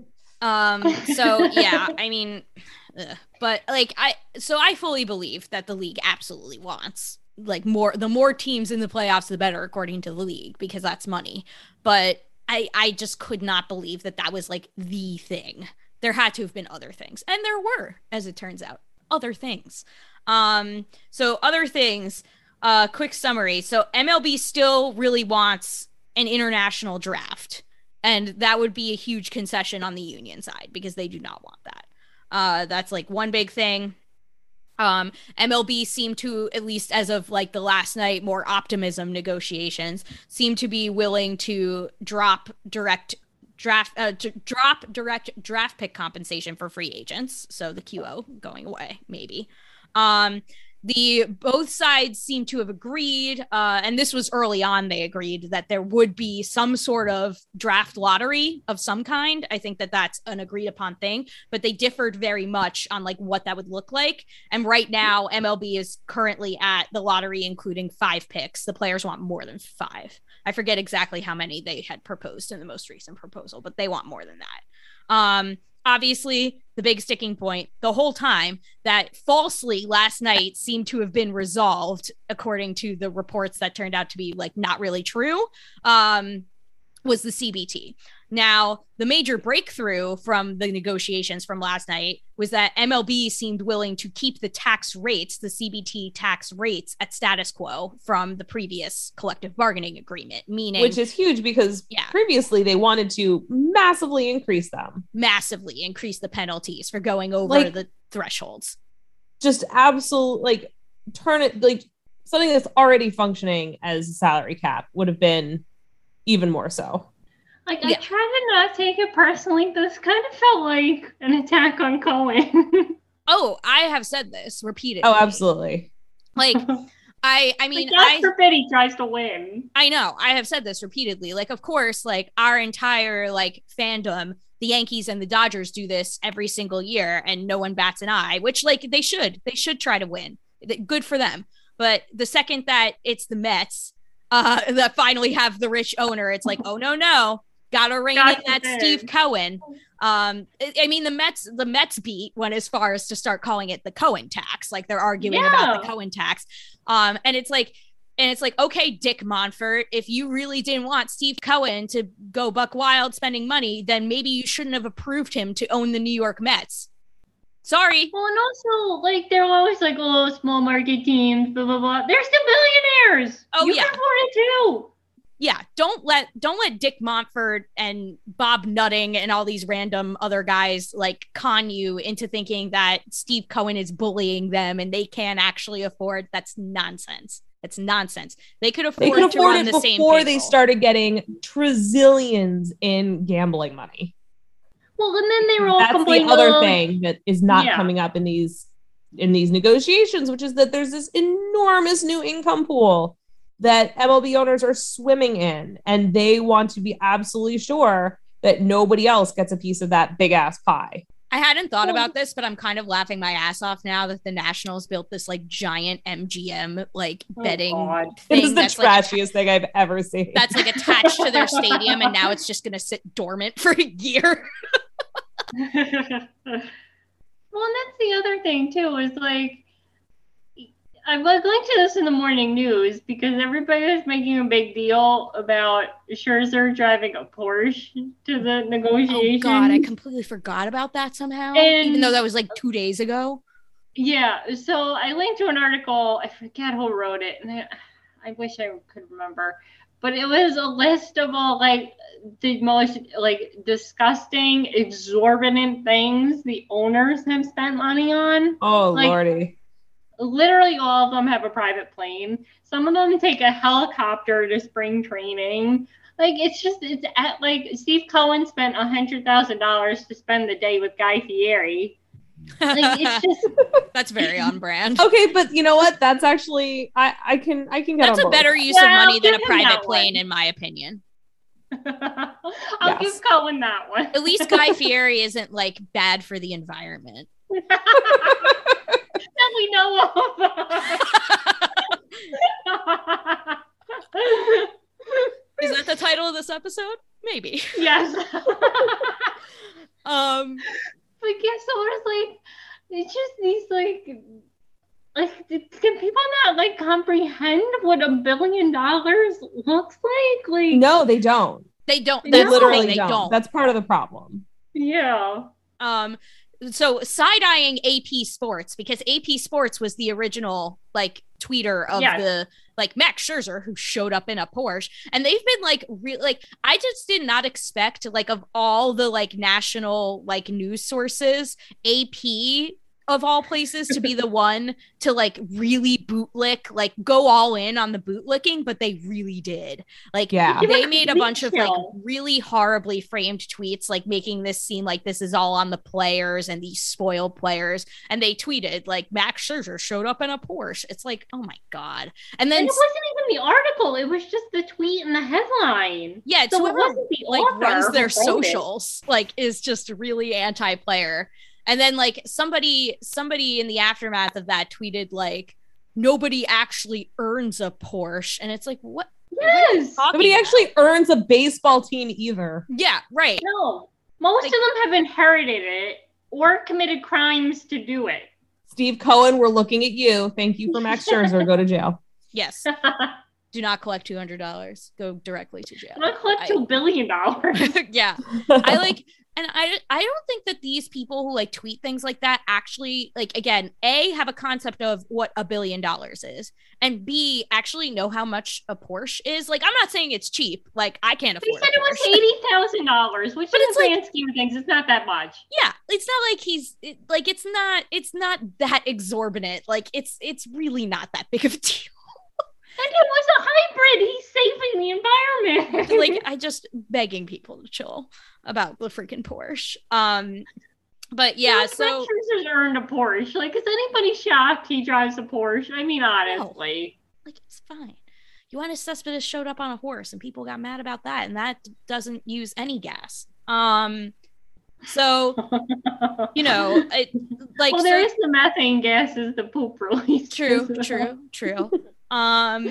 B: Um, so yeah, I mean, ugh. But like I, so I fully believe that the league absolutely wants like more, the more teams in the playoffs, the better, according to the league, because that's money. But I, I just could not believe that that was like the thing. There had to have been other things, and there were, as it turns out, other things. Um, so other things. Uh, quick summary. So M L B still really wants an international draft. And that would be a huge concession on the union side because they do not want that. Uh, that's like one big thing. Um, M L B seemed to, at least as of like the last night, more optimism negotiations, seem to be willing to drop direct draft, uh, d- drop direct draft pick compensation for free agents. So the Q O going away, maybe. Um, The both sides seem to have agreed, uh, and this was early on, they agreed that there would be some sort of draft lottery of some kind. I think that that's an agreed upon thing, but they differed very much on like what that would look like. And right now, M L B is currently at the lottery, including five picks. The players want more than five. I forget exactly how many they had proposed in the most recent proposal, but they want more than that. Um, Obviously, the big sticking point the whole time that falsely last night seemed to have been resolved, according to the reports that turned out to be like not really true, um, was the C B T. Now, the major breakthrough from the negotiations from last night was that M L B seemed willing to keep the tax rates, the C B T tax rates, at status quo from the previous collective bargaining agreement, meaning
D: Which is huge because
B: Yeah.
D: previously they wanted to massively increase them.
B: massively increase the penalties for going over
D: Like-
B: the thresholds.
D: Just absolute, like, turn it, like, something that's already functioning as a salary cap would have been even more so.
C: Like,
B: Yeah.
C: I try to not take it personally. This kind of felt like an attack on Cohen.
B: Oh, I have said this repeatedly.
D: Oh, absolutely.
B: Like, I, I mean,
C: like, God
B: I,
C: forbid he tries to win.
B: I know I have said this repeatedly. Like, of course, like our entire like fandom, the Yankees and the Dodgers do this every single year, and no one bats an eye. Which, like, they should. They should try to win. Good for them. But the second that it's the Mets uh, that finally have the rich owner, it's like, oh no, no, gotta rein
C: God
B: in that
C: forbid.
B: Steve Cohen. Um, I, I mean, the Mets, the Mets beat went as far as to start calling it the Cohen tax. Like they're arguing
C: Yeah.
B: about the Cohen tax. Um, and it's like, and it's like, okay, Dick Monfort, if you really didn't want Steve Cohen to go buck wild spending money, then maybe you shouldn't have approved him to own the New York Mets. Sorry.
C: Well, and also, like, they're always like, oh, small market teams, blah, blah, blah. They're still billionaires.
B: Oh,
C: you
B: yeah.
C: can afford it too.
B: Yeah, don't let don't let Dick Montfort and Bob Nutting and all these random other guys like con you into thinking that Steve Cohen is bullying them and they can't actually afford. That's nonsense. That's nonsense. They could afford,
D: They could
B: to
D: afford
B: run
D: it
B: the same
D: before they
B: payroll.
D: started getting trillions in gambling money.
C: Well, and then they were all
D: That's the
C: complaining.
D: other
C: oh,
D: thing that is not
C: Yeah.
D: coming up in these in these negotiations, which is that there's this enormous new income pool that M L B owners are swimming in, and they want to be absolutely sure that nobody else gets a piece of that big ass pie.
B: I hadn't thought
C: Well-
B: about this, but I'm kind of laughing my ass off now that the Nationals built this like giant M G M like
C: Oh,
B: betting
C: God.
D: It
B: thing
D: is the
B: that's like
D: trashiest thing I've ever seen.
B: that's like attached to their stadium, and now it's just gonna sit dormant for a year.
C: Well, and that's the other thing too, is like, I was linked to this in the morning news because everybody was making a big deal about Scherzer driving a Porsche to the
B: Oh
C: negotiations.
B: God, I completely forgot about that somehow,
C: And-
B: even though that was like two days ago.
C: Yeah, so I linked to an article. I forget who wrote it, and I, I wish I could remember. But it was a list of all like the most like disgusting, exorbitant things the owners have spent money on.
D: oh
C: like-
D: lordy.
C: Literally all of them have a private plane. Some of them take a helicopter to spring training. Like it's just it's at like Steve Cohen spent a hundred thousand dollars to spend the day with Guy Fieri. Like it's just
B: That's very on brand.
D: Okay, but you know what? That's actually I I can I can get
B: That's
D: on
B: a
D: board
B: better
D: with
B: use
C: Yeah,
B: of
C: I'll
B: money than a
C: give him
B: private
C: that
B: plane,
C: one.
B: in my opinion.
C: I'll
D: Yes.
C: give Cohen that one.
B: At least Guy Fieri isn't like bad for the environment.
C: That we know of.
B: Is that the title of this episode? Maybe.
C: Yes.
B: Um,
C: But yeah, so it's like it's just these like like can people not like comprehend what a billion dollars looks like? Like
D: No, they don't.
B: they don't.
C: They
D: They
B: That's the
D: literally
B: thing, they
D: don't.
B: don't.
D: That's part of the problem.
C: yeah.
B: Um, so side-eyeing A P Sports, because A P Sports was the original like tweeter of
C: Yes.
B: the like Max Scherzer, who showed up in a Porsche, and they've been like real like I just did not expect like of all the like national like news sources, A P of all places to be the one to like really bootlick, like go all in on the bootlicking, but they really did. Like
D: Yeah.
C: Give
B: they
C: a
B: made a
C: complete
B: bunch of like
C: chill.
B: really horribly framed tweets, like making this seem like this is all on the players and these spoiled players. And they tweeted like Max Scherzer showed up in a Porsche. It's like, oh my God. And then
C: And it wasn't even the article, it was just the tweet and the headline.
B: yeah, it's
C: So it
B: whoever
C: wasn't the
B: like
C: author
B: runs their
C: who wrote it.
B: socials, like is just really anti-player. And then like somebody somebody in the aftermath of that tweeted like nobody actually earns a Porsche. And it's like, what?
C: Yes.
B: talking
D: Nobody
B: about?
D: actually earns a baseball team either.
B: Yeah, right.
C: No. Most
B: Like-
C: of them have inherited it or committed crimes to do it.
D: Steve Cohen, we're looking at you. Thank you for Max Scherzer. Go to jail.
B: Yes. Do not collect two hundred dollars. Go directly to jail.
C: I'm gonna collect
B: I-
C: two billion dollars.
B: yeah. I like, and I, I don't think that these people who like tweet things like that actually like, again, A, have a concept of what a billion dollars is, and B, actually know how much a Porsche is. Like, I'm not saying it's cheap. Like, I can't
C: He
B: afford
C: said
B: a
C: it was
B: Porsche.
C: eighty thousand dollars, which
B: But
C: in
B: it's
C: the
B: like-
C: grand scheme of things, it's not that much.
B: Yeah, it's not like he's it, like it's not it's not that exorbitant. Like it's it's really not that big of a deal.
C: And it was a hybrid. He's saving the
B: like I just begging people to chill about the freaking Porsche. Um, but yeah,
C: well,
B: so
C: Spencer's earned a Porsche. Like, is anybody shocked he drives a Porsche? I mean, honestly,
B: no, like it's fine. Yoenis Cespedes showed up on a horse, and people got mad about that, and that doesn't use any gas. Um, so you know, it, like
C: well, there
B: so,
C: is the methane gases, the poop release.
B: True, true, true. Um.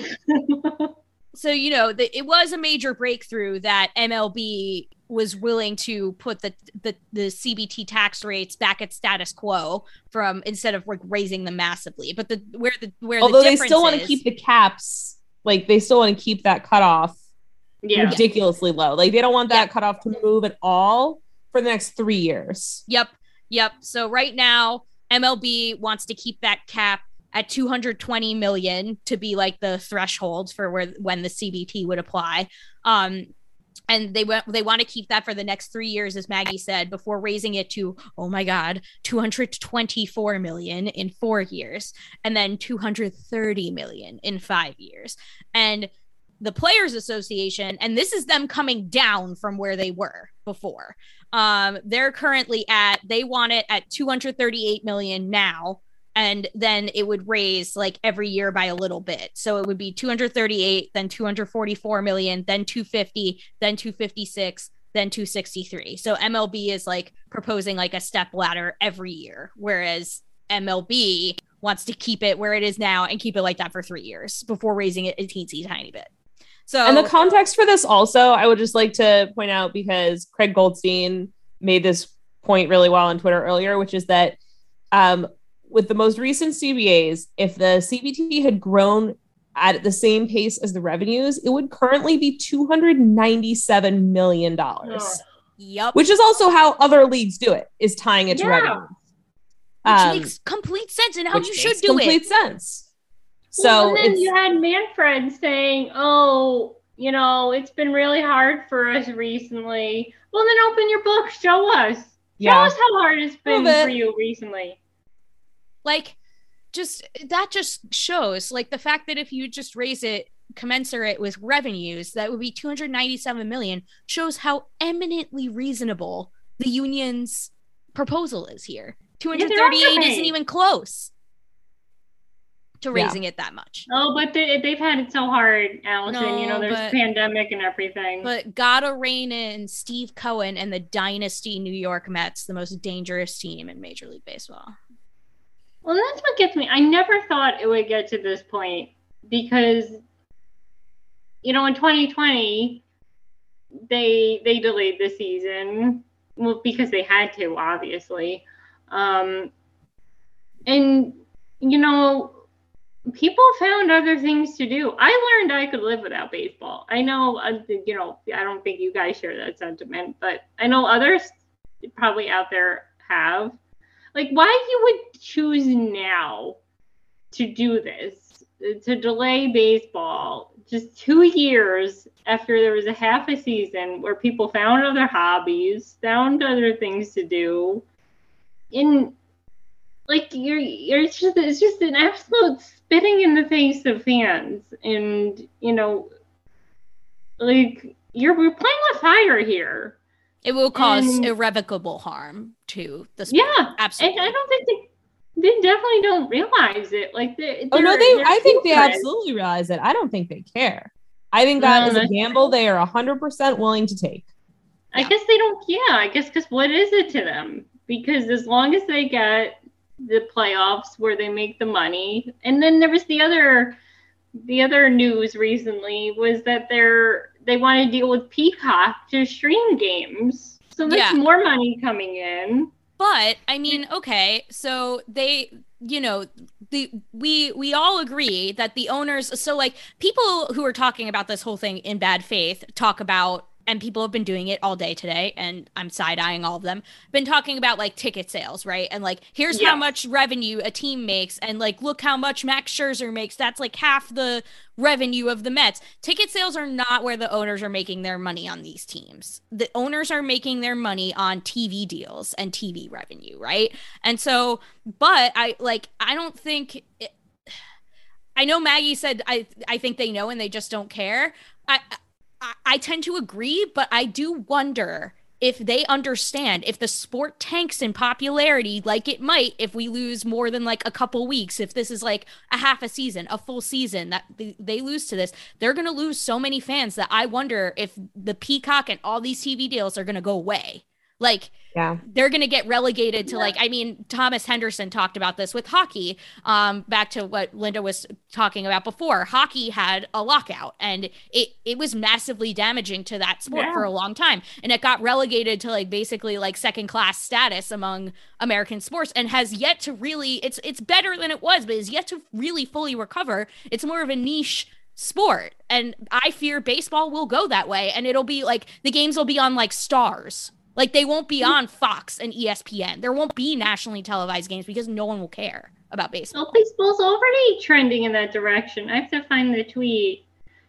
B: So, you know, the, it was a major breakthrough that M L B was willing to put the, the, the C B T tax rates back at status quo from instead of like raising them massively. But the where the where
D: although
B: the
D: they still want to keep the caps, like they still want to keep that cutoff
C: yeah.
D: ridiculously low. Like they don't want that
B: yeah.
D: cutoff to move at all for the next three years.
B: Yep, yep. So right now, M L B wants to keep that cap at two hundred twenty million to be like the threshold for where when the C B T would apply. Um, and they want they want to keep that for the next three years, as Maggie said, before raising it to, oh my God, two hundred twenty-four million in four years, and then two hundred thirty million in five years. And the Players Association, and this is them coming down from where they were before. Um, they're currently at, they want it at two hundred thirty-eight million now. And then it would raise like every year by a little bit. So it would be two hundred thirty-eight, then two hundred forty-four million, then two hundred fifty, then two hundred fifty-six, then two hundred sixty-three. So M L B is like proposing like a step ladder every year, whereas M L B wants to keep it where it is now and keep it like that for three years before raising it a teensy tiny bit. So,
D: and the context for this also, I would just like to point out, because Craig Goldstein made this point really well on Twitter earlier, which is that um, with the most recent C B As, if the C B T had grown at the same pace as the revenues, it would currently be two hundred ninety-seven million dollars.
B: Yep.
D: Which is also how other leagues do it, is tying it to
C: Yeah.
D: revenue.
B: Which
D: Um,
B: makes complete sense in how
D: which
B: you
D: makes
B: should do
D: complete
B: it.
D: sense. So
C: well, and then
D: it's,
C: you had Manfred saying, oh, you know, it's been really hard for us recently. Well, then open your book. Show us. Show
D: yeah.
C: us how hard it's been
D: Prove it.
C: for you recently.
B: Like, just that just shows like the fact that if you just raise it commensurate with revenues, that would be two hundred ninety-seven million, shows how eminently reasonable the union's proposal is here. two hundred thirty-eight
C: underpaid.
B: isn't even close to
D: Yeah.
B: raising it that much.
C: Oh, but they, they've had it so hard, Allison.
B: No,
C: you know, there's
B: but-
C: a pandemic and everything.
B: But gotta rein in Steve Cohen and the dynasty New York Mets, the most dangerous team in Major League Baseball.
C: Well, that's what gets me. I never thought it would get to this point because, you know, in twenty twenty, they they delayed the season, well, because they had to, obviously. Um, and, you know, people found other things to do. I learned I could live without baseball. I know, uh, you know, I don't think you guys share that sentiment, but I know others probably out there have. Like, why you would choose now to do this, to delay baseball just two years after there was a half a season where people found other hobbies, found other things to do, and like you're, you're it's just it's just an absolute spitting in the face of fans, and you know, like you're we're playing with fire here.
B: It will cause
C: And-
B: irrevocable harm to the sport.
C: Yeah,
B: Absolutely.
C: And I don't think they, they definitely don't realize it. Like, they,
D: oh no,
C: they're-
D: they.
C: they're
D: I think they
C: secret.
D: absolutely realize it. I don't think they care. I think that
C: No,
D: is a
C: that's-
D: gamble they are one hundred percent willing to take.
C: I
B: Yeah.
C: guess they don't. Yeah, I guess because what is it to them? Because as long as they get the playoffs where they make the money, and then there was the other, the other news recently was that they're they want to deal with Peacock to stream games, so there's
B: Yeah.
C: more money coming in.
B: But I mean, okay, so they, you know, the we we all agree that the owners, so like people who are talking about this whole thing in bad faith talk about, and people have been doing it all day today, and I'm side-eyeing all of them, been talking about like ticket sales, right? And like, here's
C: Yeah.
B: how much revenue a team makes, and like, look how much Max Scherzer makes. That's like half the revenue of the Mets. Ticket sales are not where the owners are making their money on these teams. The owners are making their money on T V deals and T V revenue, right? And so, but I like, I don't think, it, I know Maggie said, I, I think they know and they just don't care. I, I, I tend to agree, but I do wonder if they understand if the sport tanks in popularity, like it might if we lose more than like a couple weeks, if this is like a half a season, a full season that they, they lose to this, they're going to lose so many fans that I wonder if the Peacock and all these T V deals are going to go away. Like,
D: yeah,
B: they're going to get relegated to like, I mean, Thomas Henderson talked about this with hockey. Um, back to what Linda was talking about before. Hockey had a lockout and it, it was massively damaging to that sport
C: Yeah.
B: for a long time. And it got relegated to like basically like second class status among American sports and has yet to really, it's, it's better than it was, but is yet to really fully recover. It's more of a niche sport. And I fear baseball will go that way. And it'll be like, the games will be on like Stars. Like, they won't be on Fox and E S P N. There won't be nationally televised games because no one will care about baseball.
C: Well, baseball's already trending in that direction. I have to find the tweet.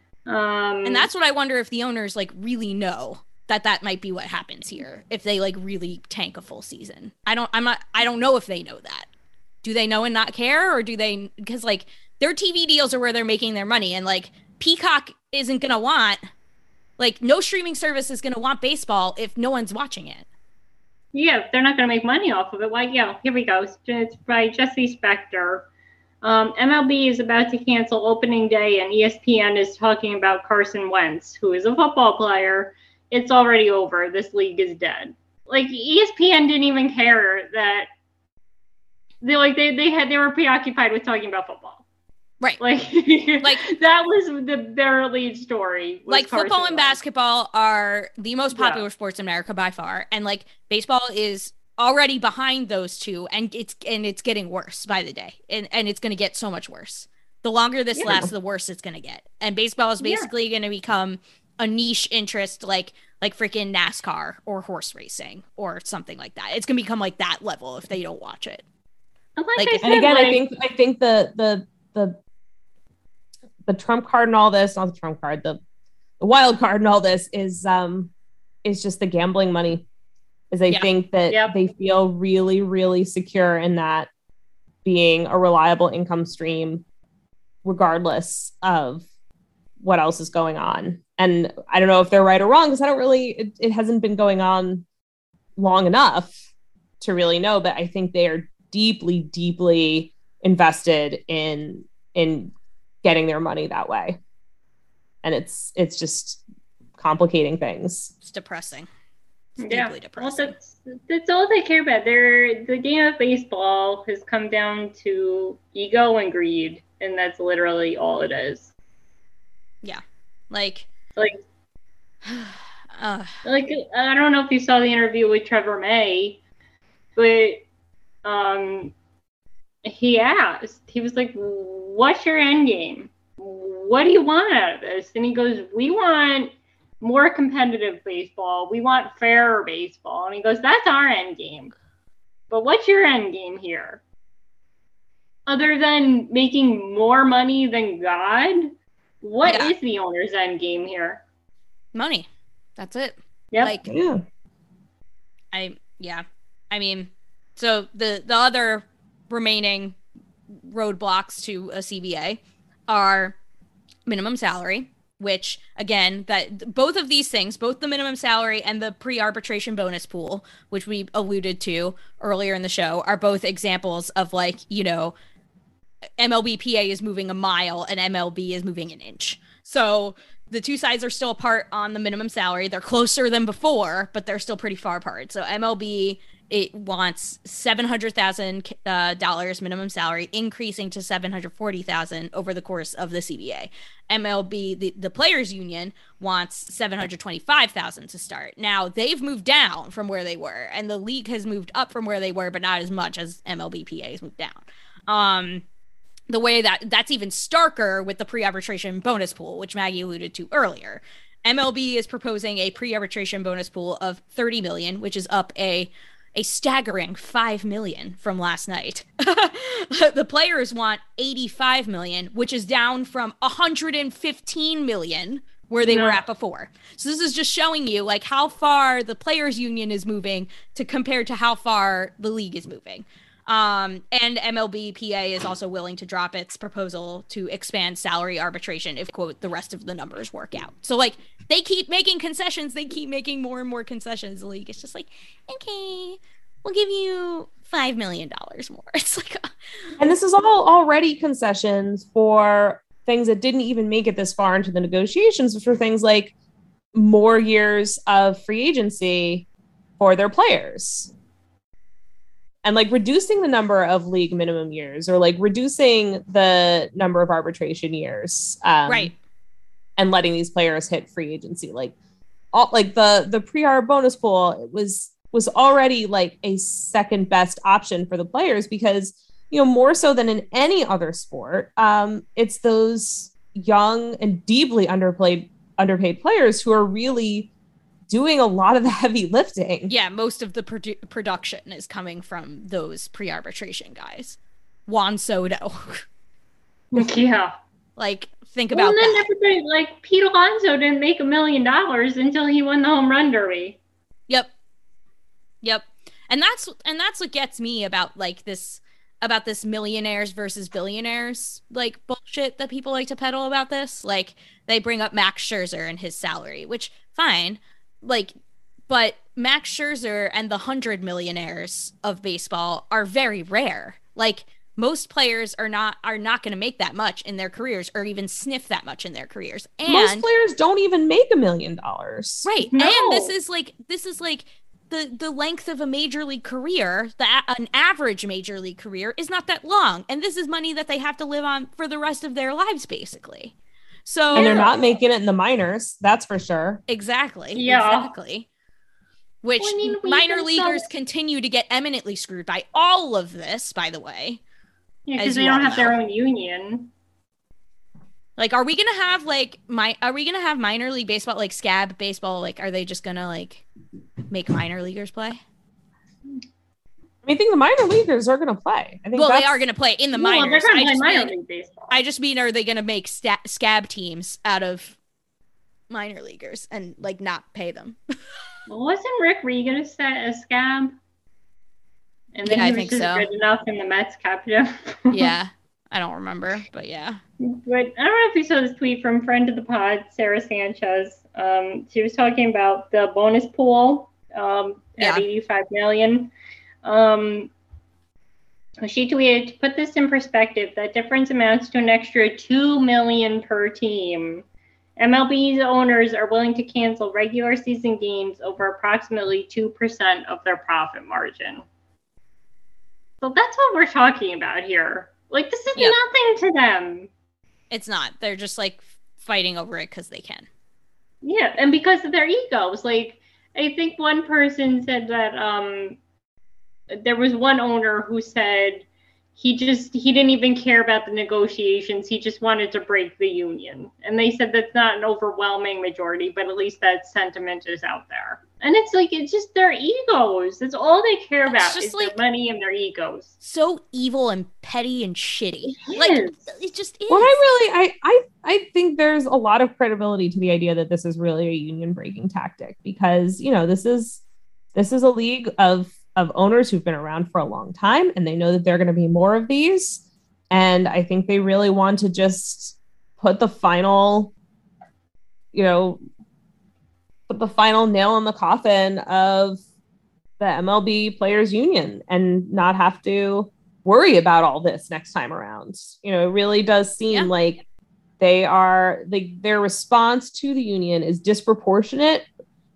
C: Um,
B: And that's what I wonder if the owners, like, really know that that might be what happens here. If they, like, really tank a full season. I don't, I'm not, I don't know if they know that. Do they know and not care? Or do they, because, like, their T V deals are where they're making their money. And, like, Peacock isn't going to want... Like, no streaming service is going to want baseball if no one's watching it.
C: Yeah, they're not going to make money off of it. Why? Yeah, here we go. It's by Jesse Spector. Um, M L B is about to cancel opening day, and E S P N is talking about Carson Wentz, who is a football player. It's already over. This league is dead. Like, E S P N didn't even care that they like they they had they were preoccupied with talking about football.
B: Right.
C: Like,
B: like
C: that was the their lead story.
B: Like
C: Carson
B: football and
C: Wentz.
B: basketball are the most popular
C: Yeah.
B: sports in America by far. And like baseball is already behind those two and it's and it's getting worse by the day. And and it's gonna get so much worse. The longer this
C: Yeah.
B: lasts, the worse it's gonna get. And baseball is
C: Yeah.
B: basically gonna become a niche interest like like freaking NASCAR or horse racing or something like that. It's gonna become like that level if they don't watch it.
C: And like
B: Like,
C: I
B: and
C: said,
D: And again,
C: like,
D: I think I think the the the the trump card and all this, not the trump card, the the wild card and all this is um is just the gambling money. Is I
B: Yeah.
D: think that
C: Yep.
D: they feel really, really secure in that being a reliable income stream, regardless of what else is going on. And I don't know if they're right or wrong because I don't really, it, it hasn't been going on long enough to really know, but I think they are deeply, deeply invested in in getting their money that way. And it's it's just complicating things.
B: It's depressing. It's
C: yeah,
B: deeply
C: well,
B: depressing.
C: that's that's all they care about. They're, the game of baseball has come down to ego and greed, and that's literally all it is.
B: Like
C: Like,
B: uh,
C: like I don't know if you saw the interview with Trevor May, but um, he asked, he was like, "What's your end game? What do you want out of this?" And he goes, "We want more competitive baseball. We want fairer baseball." And he goes, "That's our end game. But what's your end game here? Other than making more money than God, what
B: Yeah.
C: is the owner's end game here?"
B: money. That's it.
C: Yep.
B: Like
D: Yeah.
B: I yeah. I mean, so the the other remaining roadblocks to a C B A are minimum salary, which again, that both of these things, both the minimum salary and the pre-arbitration bonus pool, which we alluded to earlier in the show, are both examples of like, you know, M L B P A is moving a mile and M L B is moving an inch. So the two sides are still apart on the minimum salary. They're closer than before, but they're still pretty far apart. So M L B, it wants seven hundred thousand dollars uh, minimum salary, increasing to seven hundred forty thousand dollars over the course of the C B A. M L B, the, the players union, wants seven hundred twenty-five thousand dollars to start. Now, they've moved down from where they were, and the league has moved up from where they were, but not as much as M L B P A has moved down. Um, the way that that's even starker with the pre-arbitration bonus pool, which Maggie alluded to earlier. M L B is proposing a pre-arbitration bonus pool of thirty million dollars, which is up a a staggering five million dollars from last night. The players want eighty-five million dollars, which is down from one hundred fifteen million dollars where they
C: No.
B: were at before. So this is just showing you like how far the players union is moving to compare to how far the league is moving. Um, and M L B P A is also willing to drop its proposal to expand salary arbitration if, quote, the rest of the numbers work out. So, like, they keep making concessions. They keep making more and more concessions. The league is just like, okay, we'll give you five million dollars more. It's like... Uh,
D: and this is all already concessions for things that didn't even make it this far into the negotiations, which were things like more years of free agency for their players. And like reducing the number of league minimum years or like reducing the number of arbitration years. Um,
B: right.
D: And letting these players hit free agency. Like all like the the pre-arb bonus pool it was was already like a second best option for the players because, you know, more so than in any other sport, um, it's those young and deeply underplayed underpaid players who are really doing a lot of the heavy lifting.
B: Yeah, most of the produ- production is coming from those pre-arbitration guys. Juan Soto.
C: Yeah.
B: Like, think
C: well,
B: about
C: and then
B: that.
C: everybody, like, Pete Alonso didn't make a million dollars until he won the home run derby.
B: Yep. Yep. And that's and that's what gets me about like this about this millionaires versus billionaires like bullshit that people like to peddle about this. Like they bring up Max Scherzer and his salary, which fine. Like, but Max Scherzer and the hundred millionaires of baseball are very rare. Like most players are not are not going to make that much in their careers or even sniff that much in their careers. And
D: most players don't even make a million dollars.
B: Right.
C: No.
B: And this is like this is like the the length of a major league career, the an average major league career is not that long. And this is money that they have to live on for the rest of their lives basically. So
D: And they're not making it in the minors, that's for sure.
B: Exactly.
C: Yeah.
B: Exactly. Which
C: Well, I mean, we
B: minor
C: can
B: leaguers
C: sell-
B: continue to get eminently screwed by all of this, by the way.
C: Yeah,
B: As
C: because they
B: you
C: don't
B: all
C: have their
B: know.
C: own union.
B: Like, are we gonna have like my are we gonna have minor league baseball like scab baseball? Like, are they just gonna like make minor leaguers play?
D: I mean, I think the minor leaguers are going to play. I think
B: Well, they
D: that's-
B: are gonna play in the
C: Well,
B: minors.
C: they're going
B: I
C: to play
B: just
C: minor
B: mean,
C: league baseball.
B: I just mean, are they gonna make sta- scab teams out of minor leaguers and like not pay them?
C: Well, wasn't Rick Regan a, sta- a scab? And then
B: Yeah, I
C: he was
B: think
C: just
B: so.
C: good enough and the Mets kept him.
B: Yeah, I don't remember, but yeah.
C: But I don't know if you saw this tweet from friend of the pod, Sarah Sanchez. Um, she was talking about the bonus pool um, at
B: Yeah.
C: eighty-five million. Um, she tweeted, to put this in perspective, that difference amounts to an extra two million per team. M L B's owners are willing to cancel regular season games over approximately two percent of their profit margin. So that's what we're talking about here. Like, this is
B: Yep.
C: nothing to them.
B: It's not. They're just like fighting over it because they can.
C: Yeah, and because of their egos. Like, I think one person said that um, there was one owner who said he just, he didn't even care about the negotiations. He just wanted to break the union. And they said that's not an overwhelming majority, but at least that sentiment is out there. And it's like, it's just their egos. That's all they care
B: It's
C: about
B: just
C: is
B: like-
C: their money and their egos.
B: So evil and petty and shitty.
C: It
B: Like
C: is.
B: it just is.
D: Well, I really, I, I, I think there's a lot of credibility to the idea that this is really a union breaking tactic because you know this is this is a league of of owners who've been around for a long time and they know that there are going to be more of these, and I think they really want to just put the final, you know, put the final nail in the coffin of the M L B Players Union and not have to worry about all this next time around. You know, it really does seem
B: Yeah.
D: like they are like their response to the union is disproportionate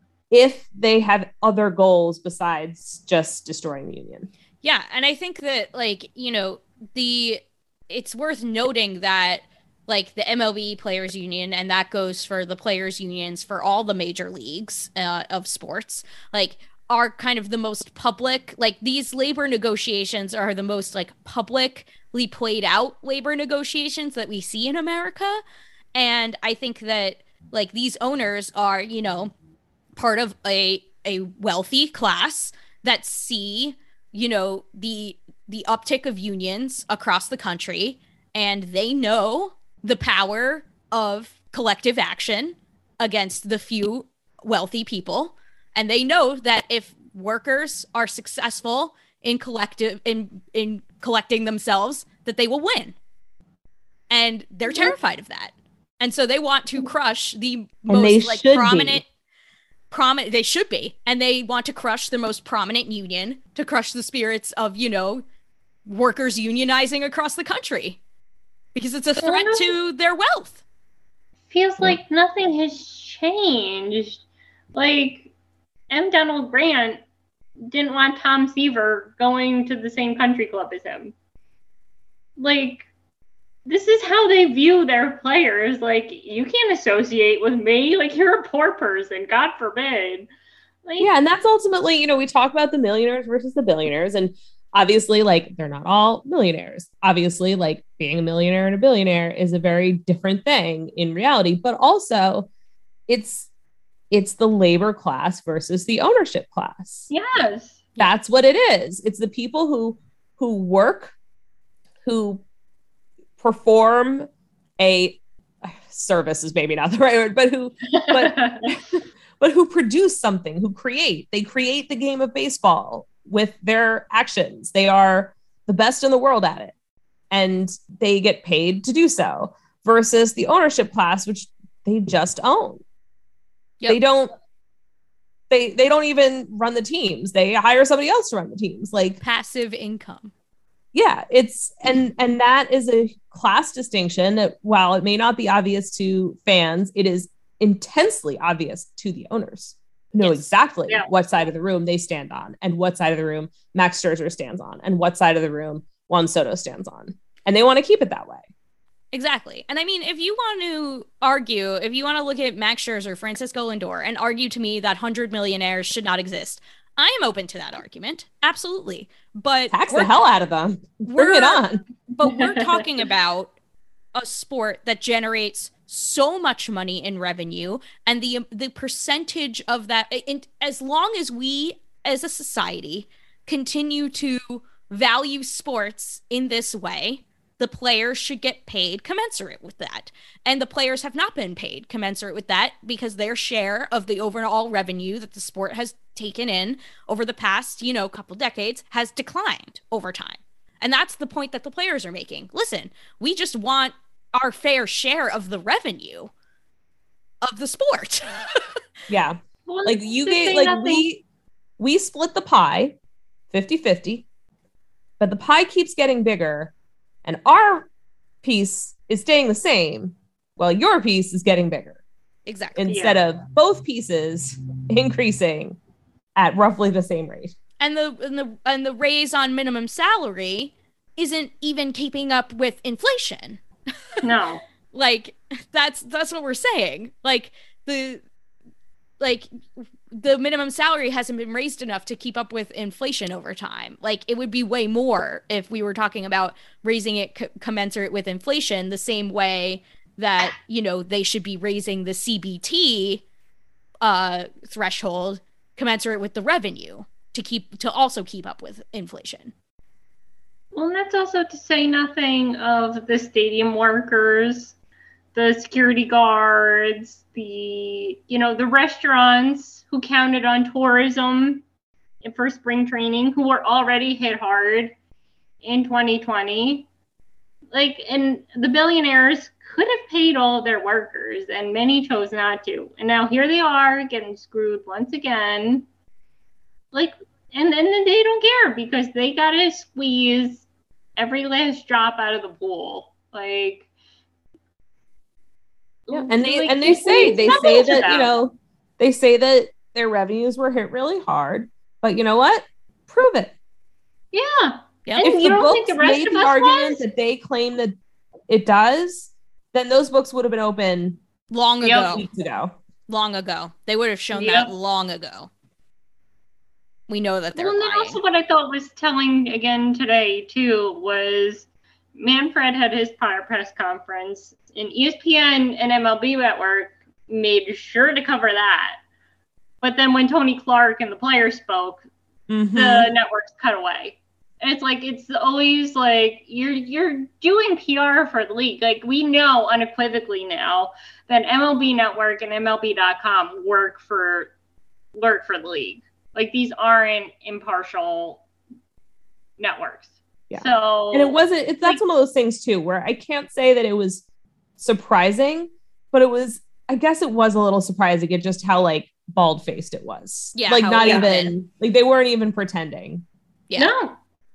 D: if they have other goals besides just destroying the union.
B: Yeah, and I think that like, you know, the it's worth noting that like the M L B Players Union, and that goes for the players unions for all the major leagues uh, of sports, like are kind of the most public, like these labor negotiations are the most like publicly played out labor negotiations that we see in America. And I think that like these owners are, you know, part of a a wealthy class that see, you know, the the uptick of unions across the country, and they know the power of collective action against the few wealthy people. And they know that if workers are successful in collective in in collecting themselves that they will win. And they're terrified of that. And so they want to crush the most like prominent be. prominent they should be. And they want to crush the most prominent union, to crush the spirits of, you know, workers unionizing across the country. Because it's a threat to their wealth.
C: Feels yeah. like nothing has changed. Like, M. Donald Grant didn't want Tom Seaver going to the same country club as him. Like, this is how they view their players. Like, you can't associate with me. Like, you're a poor person. God forbid. Like,
D: yeah, and that's ultimately, you know, we talk about the millionaires versus the billionaires, and obviously, like, they're not all millionaires. Obviously, like, being a millionaire and a billionaire is a very different thing in reality, but also it's it's the labor class versus the ownership class.
C: Yes.
D: That's what it is. It's the people who who work, who perform a service is maybe not the right word, but who but but who produce something, who create. They create the game of baseball with their actions. They are the best in the world at it, and they get paid to do so, versus the ownership class, which they just own. Yep. They don't they they don't even run the teams. They hire somebody else to run the teams. Like
B: passive income.
D: Yeah, it's and and that is a class distinction that, while it may not be obvious to fans, it is intensely obvious to the owners. Know yes. exactly yeah. what side of the room they stand on, and what side of the room Max Scherzer stands on, and what side of the room Juan Soto stands on. And they want to keep it that way.
B: Exactly. And I mean, if you want to argue, if you want to look at Max Scherzer, Francisco Lindor, and argue to me that one hundred millionaires should not exist, I am open to that argument. Absolutely. But
D: tax the hell out of them. Bring it on.
B: But we're talking about a sport that generates so much money in revenue, and the the percentage of that, in, as long as we as a society continue to value sports in this way, the players should get paid commensurate with that. And the players have not been paid commensurate with that, because their share of the overall revenue that the sport has taken in over the past, you know, couple decades has declined over time. And that's the point that the players are making. Listen, we just want our fair share of the revenue of the sport.
D: Yeah. Well, like you gave, like nothing. we, we split the pie fifty-fifty, but the pie keeps getting bigger and our piece is staying the same while your piece is getting bigger.
B: Exactly.
D: Instead yeah. of both pieces increasing at roughly the same rate.
B: And the and the and the raise on minimum salary isn't even keeping up with inflation.
C: No.
B: Like that's that's what we're saying. Like the like the minimum salary hasn't been raised enough to keep up with inflation over time. Like it would be way more if we were talking about raising it co- commensurate with inflation, the same way that, you know, they should be raising the C B T uh threshold commensurate with the revenue to keep to also keep up with inflation.
C: Well, and that's also to say nothing of the stadium workers, the security guards, the, you know, the restaurants who counted on tourism for spring training, who were already hit hard in twenty twenty. Like, and the billionaires could have paid all of their workers, and many chose not to. And now here they are getting screwed once again. Like, and then they don't care because they got to squeeze every last drop out of the pool. Like,
D: yeah, and they like, and they say they say that them. you know they say that their revenues were hit really hard, but you know what? Prove it.
C: Yeah.
B: Yeah.
D: If the books made the argument was? that they claim that it does, then those books would have been open
B: long ago.
D: Weeks ago.
B: Long ago. They would have shown
C: yep.
B: that long ago. We know that they're
C: well, and
B: lying.
C: Then also what I thought was telling again today, too, was Manfred had his prior press conference, and E S P N and M L B Network made sure to cover that. But then when Tony Clark and the players spoke, mm-hmm. the networks cut away. And it's like, it's always like, you're you're doing P R for the league. Like, we know unequivocally now that M L B Network and M L B dot com work for work for the league. Like, these aren't impartial networks.
D: Yeah.
C: So
D: and it wasn't, it's that's
C: like,
D: one of those things too, where I can't say that it was surprising, but it was, I guess it was a little surprising at just how like bald faced it was.
B: Yeah,
D: Like
B: how
D: not
B: open.
D: even, like they weren't even pretending.
B: Yeah.
C: No.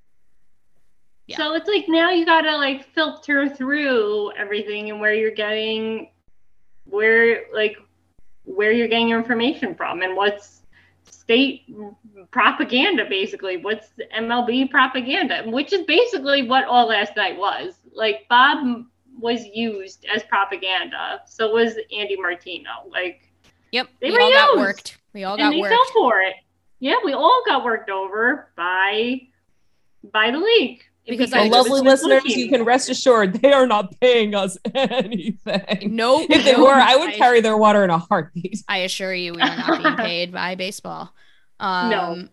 B: Yeah.
C: So it's like now you gotta like filter through everything and where you're getting, where like where you're getting your information from and what's state propaganda, basically. What's M L B propaganda, which is basically what all last night was. Like Bob was used as propaganda, so was Andy Martino. Like,
B: Yep,
C: they
B: we
C: were
B: all got
C: used,
B: worked. We all
C: and
B: got
C: they
B: worked.
C: fell for it. Yeah, we all got worked over by by the league.
B: Because
D: So
B: I just-
D: lovely listeners, you can rest assured they are not paying us anything.
B: Nope.
D: If they
B: nope.
D: were, I would
B: I-
D: carry their water in a heartbeat.
B: I assure you, we are not being paid by baseball. Um,
C: No.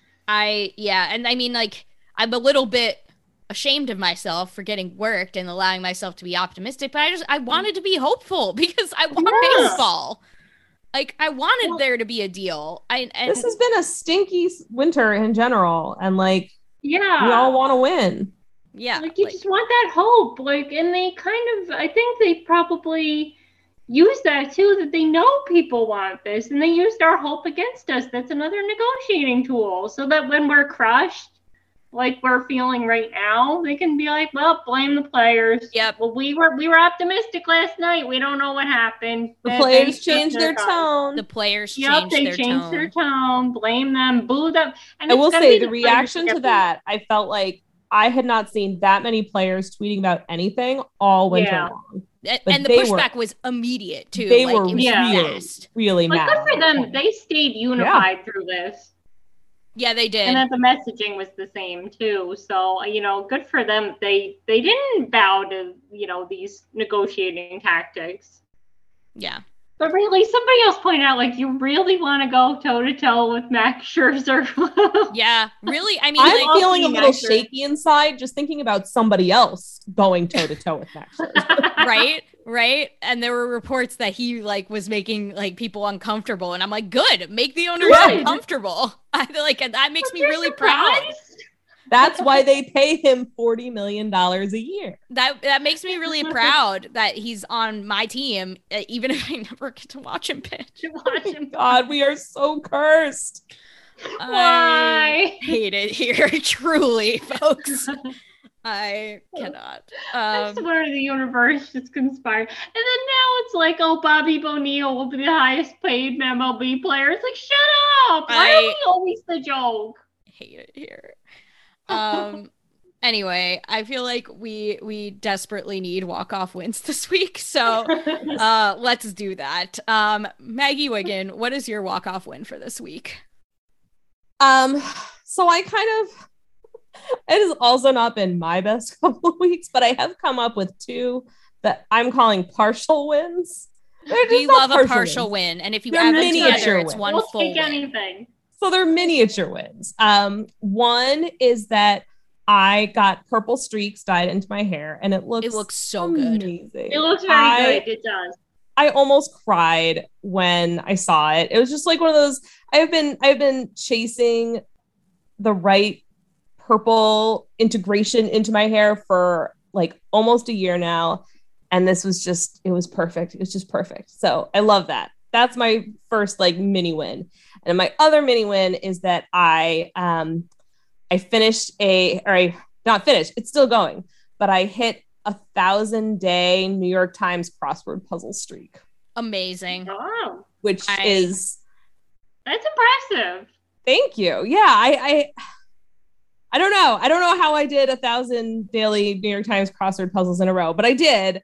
B: I, yeah. And I mean, like, I'm a little bit ashamed of myself for getting worked and allowing myself to be optimistic, but I just, I wanted to be hopeful because I want
C: Yeah.
B: baseball. Like, I wanted
C: Well,
B: there to be a deal. I, and
D: This has been a stinky s- winter in general, and like
C: Yeah.
D: we all want to win.
B: yeah.
C: Like you
B: like-
C: just want that hope. Like, and they kind of, I think they probably use that too, that they know people want this and they used our hope against us. That's another negotiating tool. So that when we're crushed, like we're feeling right now, they can be like, well, blame the players.
B: Yep.
C: Well, we were we were optimistic last night. We don't know what happened.
D: The
C: Then
D: players
C: they stuck
D: changed their
C: guns.
D: tone.
B: the players
C: Yep,
B: changed
C: they
B: their
C: changed
B: tone.
C: their tone. Blame them, boo them. And
D: I
C: it's
D: will
C: gotta
D: say
C: be
D: the
C: players
D: reaction
C: get
D: to
C: booed.
D: that, I felt like I had not seen that many players tweeting about anything all winter
C: Yeah.
D: long.
B: A-
D: But
B: and the
D: they were-
B: pushback was immediate too.
D: They
B: like,
D: were
B: it was
C: Yeah.
D: really,
B: fast.
D: really
C: But
D: mad.
C: good
D: at
C: for
D: that
C: them.
D: point.
C: They stayed unified through this.
B: Yeah, they did.
C: And then the messaging was the same too. So, you know, good for them. They they didn't bow to, you know, these negotiating tactics.
B: yeah.
C: But really, somebody else pointed out, like, you really want to go toe to toe with Max Scherzer.
B: Yeah. Really? I mean,
D: I'm
B: like,
D: feeling a
C: Lucky
D: little
C: Max Scherzer.
D: shaky inside just thinking about somebody else going toe to toe with Max Scherzer.
B: right? Right? And there were reports that he like was making like people uncomfortable. And I'm like, good, make the owners
C: Good.
B: uncomfortable. I feel like that makes me
C: You're
B: really proud.
C: surprised?
D: That's why they pay him forty million dollars a year.
B: That that makes me really proud that he's on my team, uh, even if I never get to watch him pitch.
C: To watch him.
D: God, we are so cursed.
B: I
C: Why?
B: hate it here, truly, folks. I cannot.
C: I
B: Um,
C: swear the universe just conspired. And then now it's like, oh, Bobby Bonilla will be the highest paid M L B player. It's like, shut up. Why
B: I-
C: are we always the joke?
B: hate it here. Um anyway, I feel like we we desperately need walk-off wins this week. So uh let's do that. Um Maggie Wiggin, what is your walk-off win for this week?
D: Um, so I kind of it has also not been my best couple of weeks, but I have come up with two that I'm calling partial wins. They're just
B: We
D: not
B: love a partial
D: wins.
B: win, and if you
D: They're
B: add them
D: miniature
B: together, it's
D: wins.
B: one
C: We'll
B: full
C: take
B: win.
C: anything.
D: So they're miniature wins. Um, one is that I got purple streaks dyed into my hair, and it looks
B: It looks so good.
C: It
D: amazing.
C: looks very
D: I-
C: good. It does.
D: I almost cried when I saw it. It was just like one of those. I've been I've been chasing the right purple integration into my hair for like almost a year now, and this was just it was perfect. It was just perfect. So I love that. That's my first like mini win. And my other mini win is that I um I finished a or I not finished. It's still going, but I hit a thousand day New York Times crossword puzzle streak,
B: Amazing.
C: Oh,
D: which
B: I-
D: is
C: that's impressive.
D: thank you. Yeah, I, I I don't know. I don't know how I did a thousand daily New York Times crossword puzzles in a row, but I did.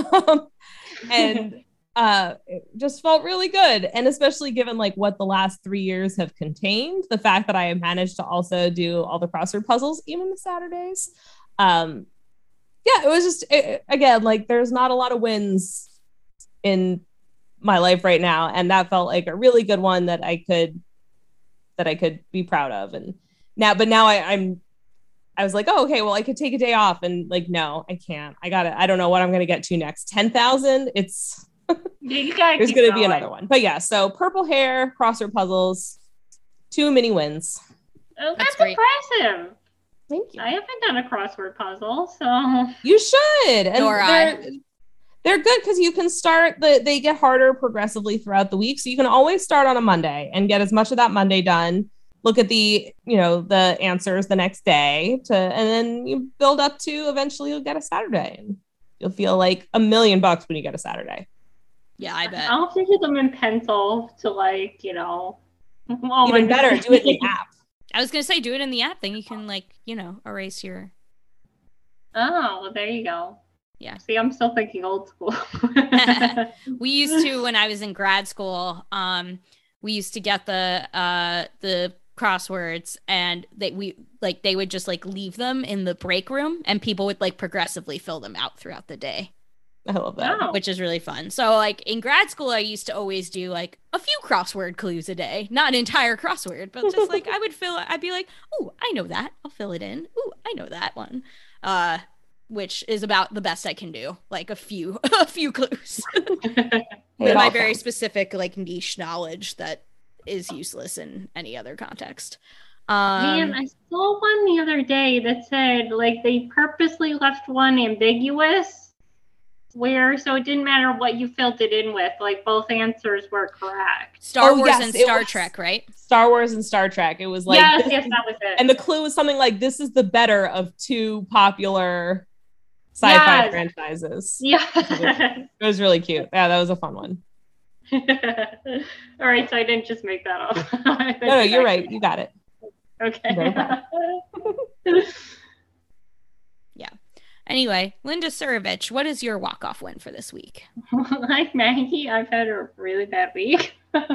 D: and uh it just felt really good. And especially given like what the last three years have contained, the fact that I have managed to also do all the crossword puzzles, even the Saturdays. Um yeah, it was just it, again, like there's not a lot of wins in my life right now, and that felt like a really good one that I could that I could be proud of. And now, but now I, I'm I was like, oh, okay, well, I could take a day off, and like, no, I can't. I got it. I don't know what I'm gonna get to next. Ten thousand. It's
C: Yeah, you gotta
D: there's
C: keep
D: gonna
C: going.
D: be another one, but yeah. So purple hair, crossword puzzles, two mini wins.
C: Oh,
B: That's
C: that's
B: great.
C: impressive.
D: Thank you.
C: I haven't done a crossword puzzle, so
D: You should. And
B: Nor
D: they're,
B: I.
D: they're good because you can start the they get harder progressively throughout the week. So you can always start on a Monday and get as much of that Monday done. Look at the, you know, the answers the next day to and then you build up to eventually you'll get a Saturday. And you'll feel like a million bucks when you get a Saturday.
B: Yeah, I bet.
C: I'll have to do them in pencil to like, you know. Oh
D: Even
C: my
D: better,
C: goodness.
D: do it in the app.
B: I was gonna say do it in the app, then you can like, you know, erase your
C: Oh, well, there you go.
B: Yeah.
C: See, I'm still thinking old school.
B: We used to when I was in grad school, um, we used to get the uh the crosswords and they we like they would just like leave them in the break room and people would like progressively fill them out throughout the day.
D: I love that.
C: Oh.
B: Which is really fun. So like in grad school, I used to always do like a few crossword clues a day, not an entire crossword, but just like I would fill it. I'd be like, "Ooh, I know that. I'll fill it in. Ooh, I know that one," uh, which is about the best I can do. Like a few, a few clues.
D: Hey,
B: With
D: it
B: my
D: all
B: very
D: counts.
B: specific like niche knowledge that is useless in any other context. Um,
C: Man, I saw one the other day that said like they purposely left one ambiguous where so it didn't matter what you filled it in with, like both answers were correct.
B: Star
D: Oh,
B: Wars
D: yes,
B: and
D: it
B: Star
D: was-
B: Trek, right?
D: Star Wars and Star Trek. It was like
C: yes,
D: this
C: yes,
D: is-
C: that was it.
D: and the clue was something like this is the better of two popular sci-fi
C: Yes.
D: franchises.
C: yeah.
D: It was really cute. Yeah, that was a fun one.
C: All right, so I didn't just make that up.
D: No, no, you're right. You got it.
C: Okay.
D: No problem.
B: Anyway, Linda Surovich, what is your walk-off win for this week?
C: Like Maggie, I've had a really bad week.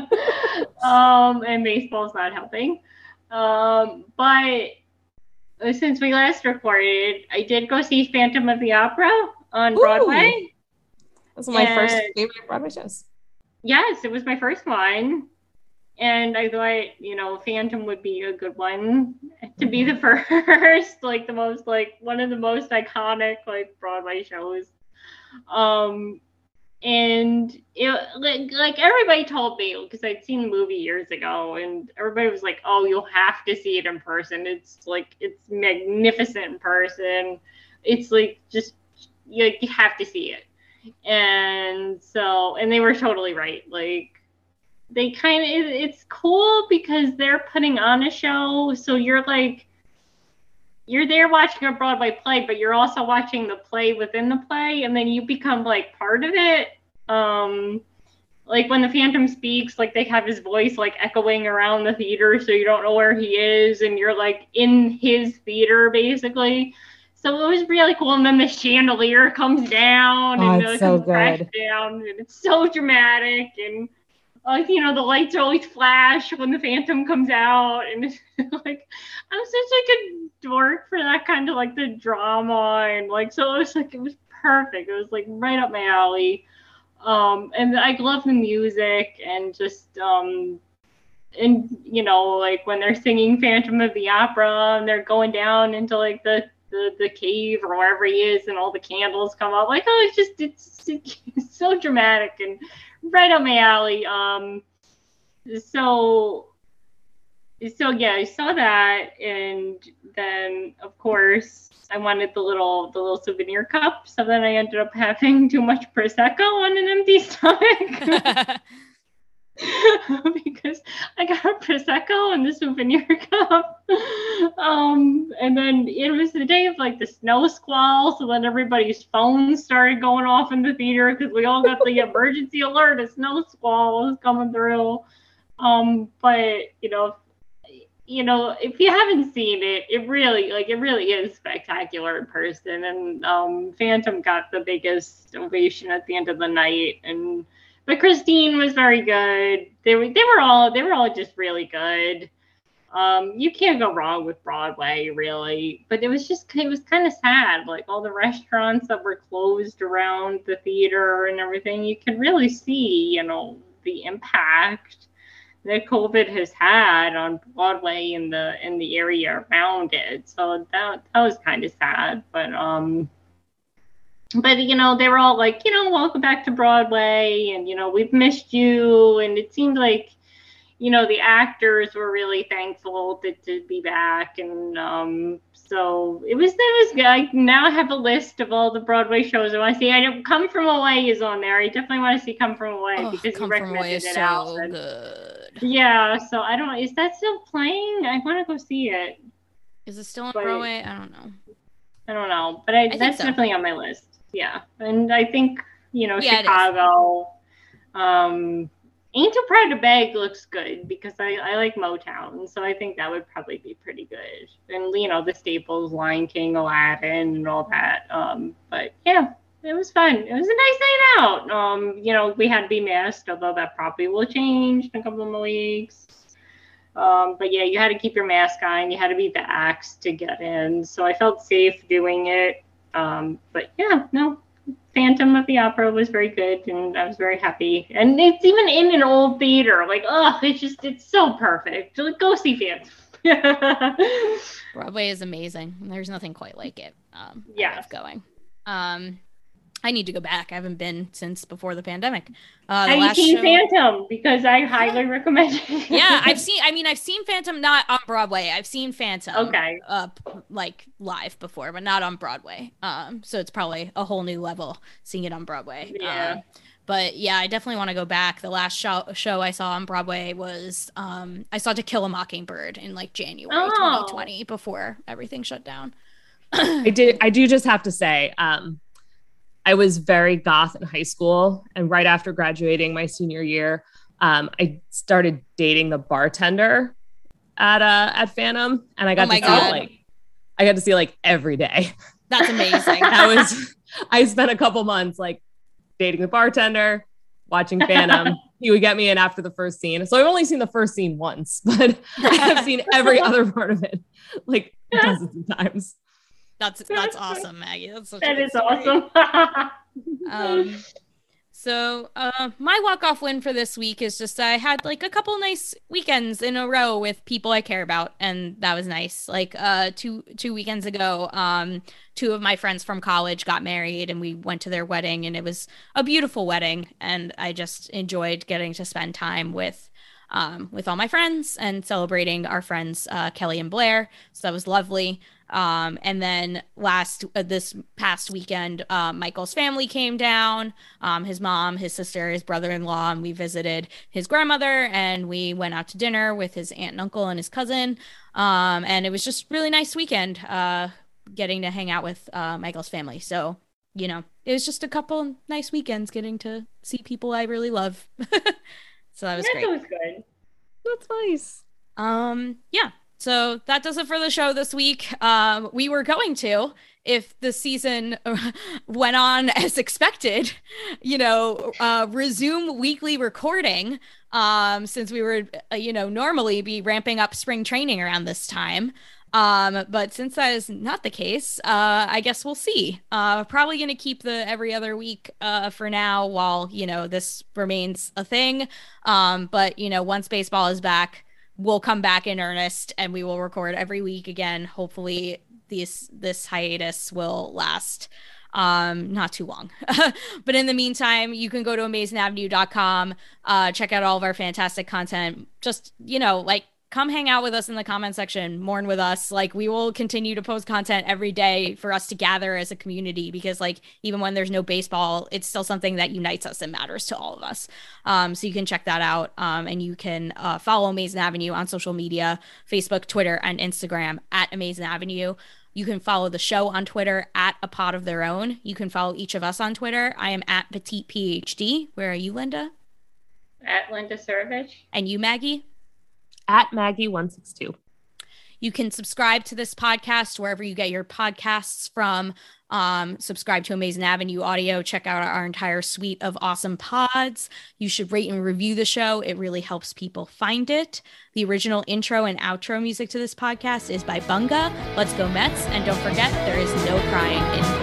C: um, and baseball's not helping. Um, but since we last recorded, I did go see Phantom of the Opera on
D: Ooh.
C: Broadway.
D: That's one of my first
C: And-
D: favorite Broadway shows.
C: Yes, it was my first one. And I thought, you know, Phantom would be a good one to be the first, like the most, like one of the most iconic, like Broadway shows. Um, and it, like, like everybody told me, because I'd seen the movie years ago, and everybody was like, "Oh, you'll have to see it in person. It's like it's magnificent in person. It's like just you, you have to see it." And so, and they were totally right. Like. They kind of, it, it's cool because they're putting on a show. So you're like, you're there watching a Broadway play, but you're also watching the play within the play. And then you become like part of it. Um, like when the Phantom speaks, like they have his voice like echoing around the theater. So you don't know where he is. And you're like in his theater basically. So it was really cool. And then the chandelier comes down
D: Oh,
C: and
D: it's
C: it
D: so
C: comes crash
D: good.
C: down. And it's so dramatic. And like, you know, the lights always flash when the Phantom comes out. And it's like, I'm such like a dork for that kind of like the drama. And like, so it was like, it was perfect. It was like right up my alley. Um, and I love the music and just, um, and you know, like when they're singing Phantom of the Opera and they're going down into like the, the, the cave or wherever he is and all the candles come up, like, oh, it's just, it's, it's so dramatic and right up my alley. Um, so, so yeah, I saw that, and then of course I wanted the little the little souvenir cup. So then I ended up having too much prosecco on an empty stomach because I got a prosecco and the souvenir cup. Um, and then it was the day of like the snow squall, so then everybody's phones started going off in the theater because we all got the emergency alert: a snow squall was coming through. Um, but you know, you know, if you haven't seen it, it really like it really is spectacular in person. And um, Phantom got the biggest ovation at the end of the night, and. But Christine was very good. They were they were all they were all just really good. Um, you can't go wrong with Broadway, really. But it was just it was kind of sad. Like all the restaurants that were closed around the theater and everything, you can really see, you know, the impact that COVID has had on Broadway and the in the area around it. So that that was kind of sad. But um. But, you know, they were all like, you know, welcome back to Broadway. And, you know, we've missed you. And it seemed like, you know, the actors were really thankful to, to be back. And um, so it was, that was good. I now have a list of all the Broadway shows I want to see. I know Come From Away is on there. I definitely want to see Come From Away
B: Oh,
C: because
B: Come
C: you
B: From Away
C: recommended
B: is
C: it,
B: so
C: Allison.
B: good.
C: Yeah, so I don't, is that still playing? I want to go see it.
B: Is it still on
C: But-
B: Broadway? I don't know.
C: I don't know, but I,
B: think
C: that's
B: so.
C: definitely on my list. Yeah, and I think, you know,
B: Yeah, it is.
C: Chicago. Um, Ain't Too Proud to Beg looks good because I, I like Motown, so I think that would probably be pretty good. And you know, the staples, Lion King, Aladdin, and all that. Um, but yeah, it was fun. It was a nice night out. Um, you know, we had to be masked, although that probably will change in a couple of more weeks. Um, but yeah, you had to keep your mask on. You had to be the axe to get in. So I felt safe doing it. Um, but yeah, no, Phantom of the Opera was very good, and I was very happy. And it's even in an old theater. Like, oh, it's just, it's so perfect. Like, go see Phantom.
B: Broadway is amazing. There's nothing quite like it. Um, I
C: Yes.
B: love going. Um, I need to go back. I haven't been since before the pandemic. Uh, the
C: Have you
B: last
C: seen
B: show-
C: Phantom? Because I highly recommend it.
B: Yeah, I've seen. I mean, I've seen Phantom not on Broadway. I've seen Phantom,
C: Okay.
B: uh, p- like live before, but not on Broadway. Um, so it's probably a whole new level seeing it on Broadway.
C: Yeah.
B: Um, but yeah, I definitely want to go back. The last show show I saw on Broadway was um, I saw To Kill a Mockingbird in like January
C: Oh.
B: twenty twenty before everything shut down.
D: I did. I do just have to say, um, I was very goth in high school, and right after graduating my senior year, um, I started dating the bartender at uh, at Phantom, and I got
B: Oh my
D: to see it
B: God.
D: like I got to see it like every day.
B: That's amazing.
D: That was I spent a couple months like dating the bartender, watching Phantom. He would get me in after the first scene, so I've only seen the first scene once, but I have seen every other part of it like dozens of times.
B: That's that's awesome, Maggie. That's such
C: That
B: a
C: is
B: good story.
C: awesome.
B: Um, so uh, my walk-off win for this week is just I had like a couple nice weekends in a row with people I care about, and that was nice. Like uh, two two weekends ago, um, two of my friends from college got married, and we went to their wedding, and it was a beautiful wedding, and I just enjoyed getting to spend time with. Um, with all my friends and celebrating our friends uh, Kelly and Blair, so that was lovely. Um, and then last uh, this past weekend, uh, Michael's family came down. Um, his mom, his sister, his brother-in-law, and we visited his grandmother. And we went out to dinner with his aunt and uncle and his cousin. Um, and it was just really nice weekend, uh, getting to hang out with uh, Michael's family. So you know, it was just a couple nice weekends getting to see people I really love. So that was
C: That
B: great.
C: was good.
D: That's nice.
B: Um, yeah. So that does it for the show this week. Um, we were going to, if the season went on as expected, you know, uh, resume weekly recording. Um, since we were, uh, you know, normally be ramping up spring training around this time. Um, but since that is not the case, uh, I guess we'll see. Uh, probably going to keep the every other week, uh, for now while, you know, this remains a thing. Um, but, you know, once baseball is back, we'll come back in earnest and we will record every week again. Hopefully this, this hiatus will last, um, not too long. But in the meantime, you can go to amazing avenue dot com, uh, check out all of our fantastic content. Just, you know, like, come hang out with us in the comment section, mourn with us. Like, we will continue to post content every day for us to gather as a community, because like, even when there's no baseball, it's still something that unites us and matters to all of us. Um, so you can check that out. Um, and you can uh, follow Amazing Avenue on social media, Facebook, Twitter, and Instagram at Amazing Avenue. You can follow the show on Twitter at A Pod of Their Own. You can follow each of us on Twitter. I am at Petite PhD. Where are you, Linda?
C: At Linda Servich.
B: And you, Maggie?
D: At Maggie one six two.
B: You can subscribe to this podcast wherever you get your podcasts from. Um, subscribe to Amazing Avenue Audio. Check out our entire suite of awesome pods. You should rate and review the show. It really helps people find it. The original intro and outro music to this podcast is by Bunga. Let's go Mets. And don't forget, there is no crying in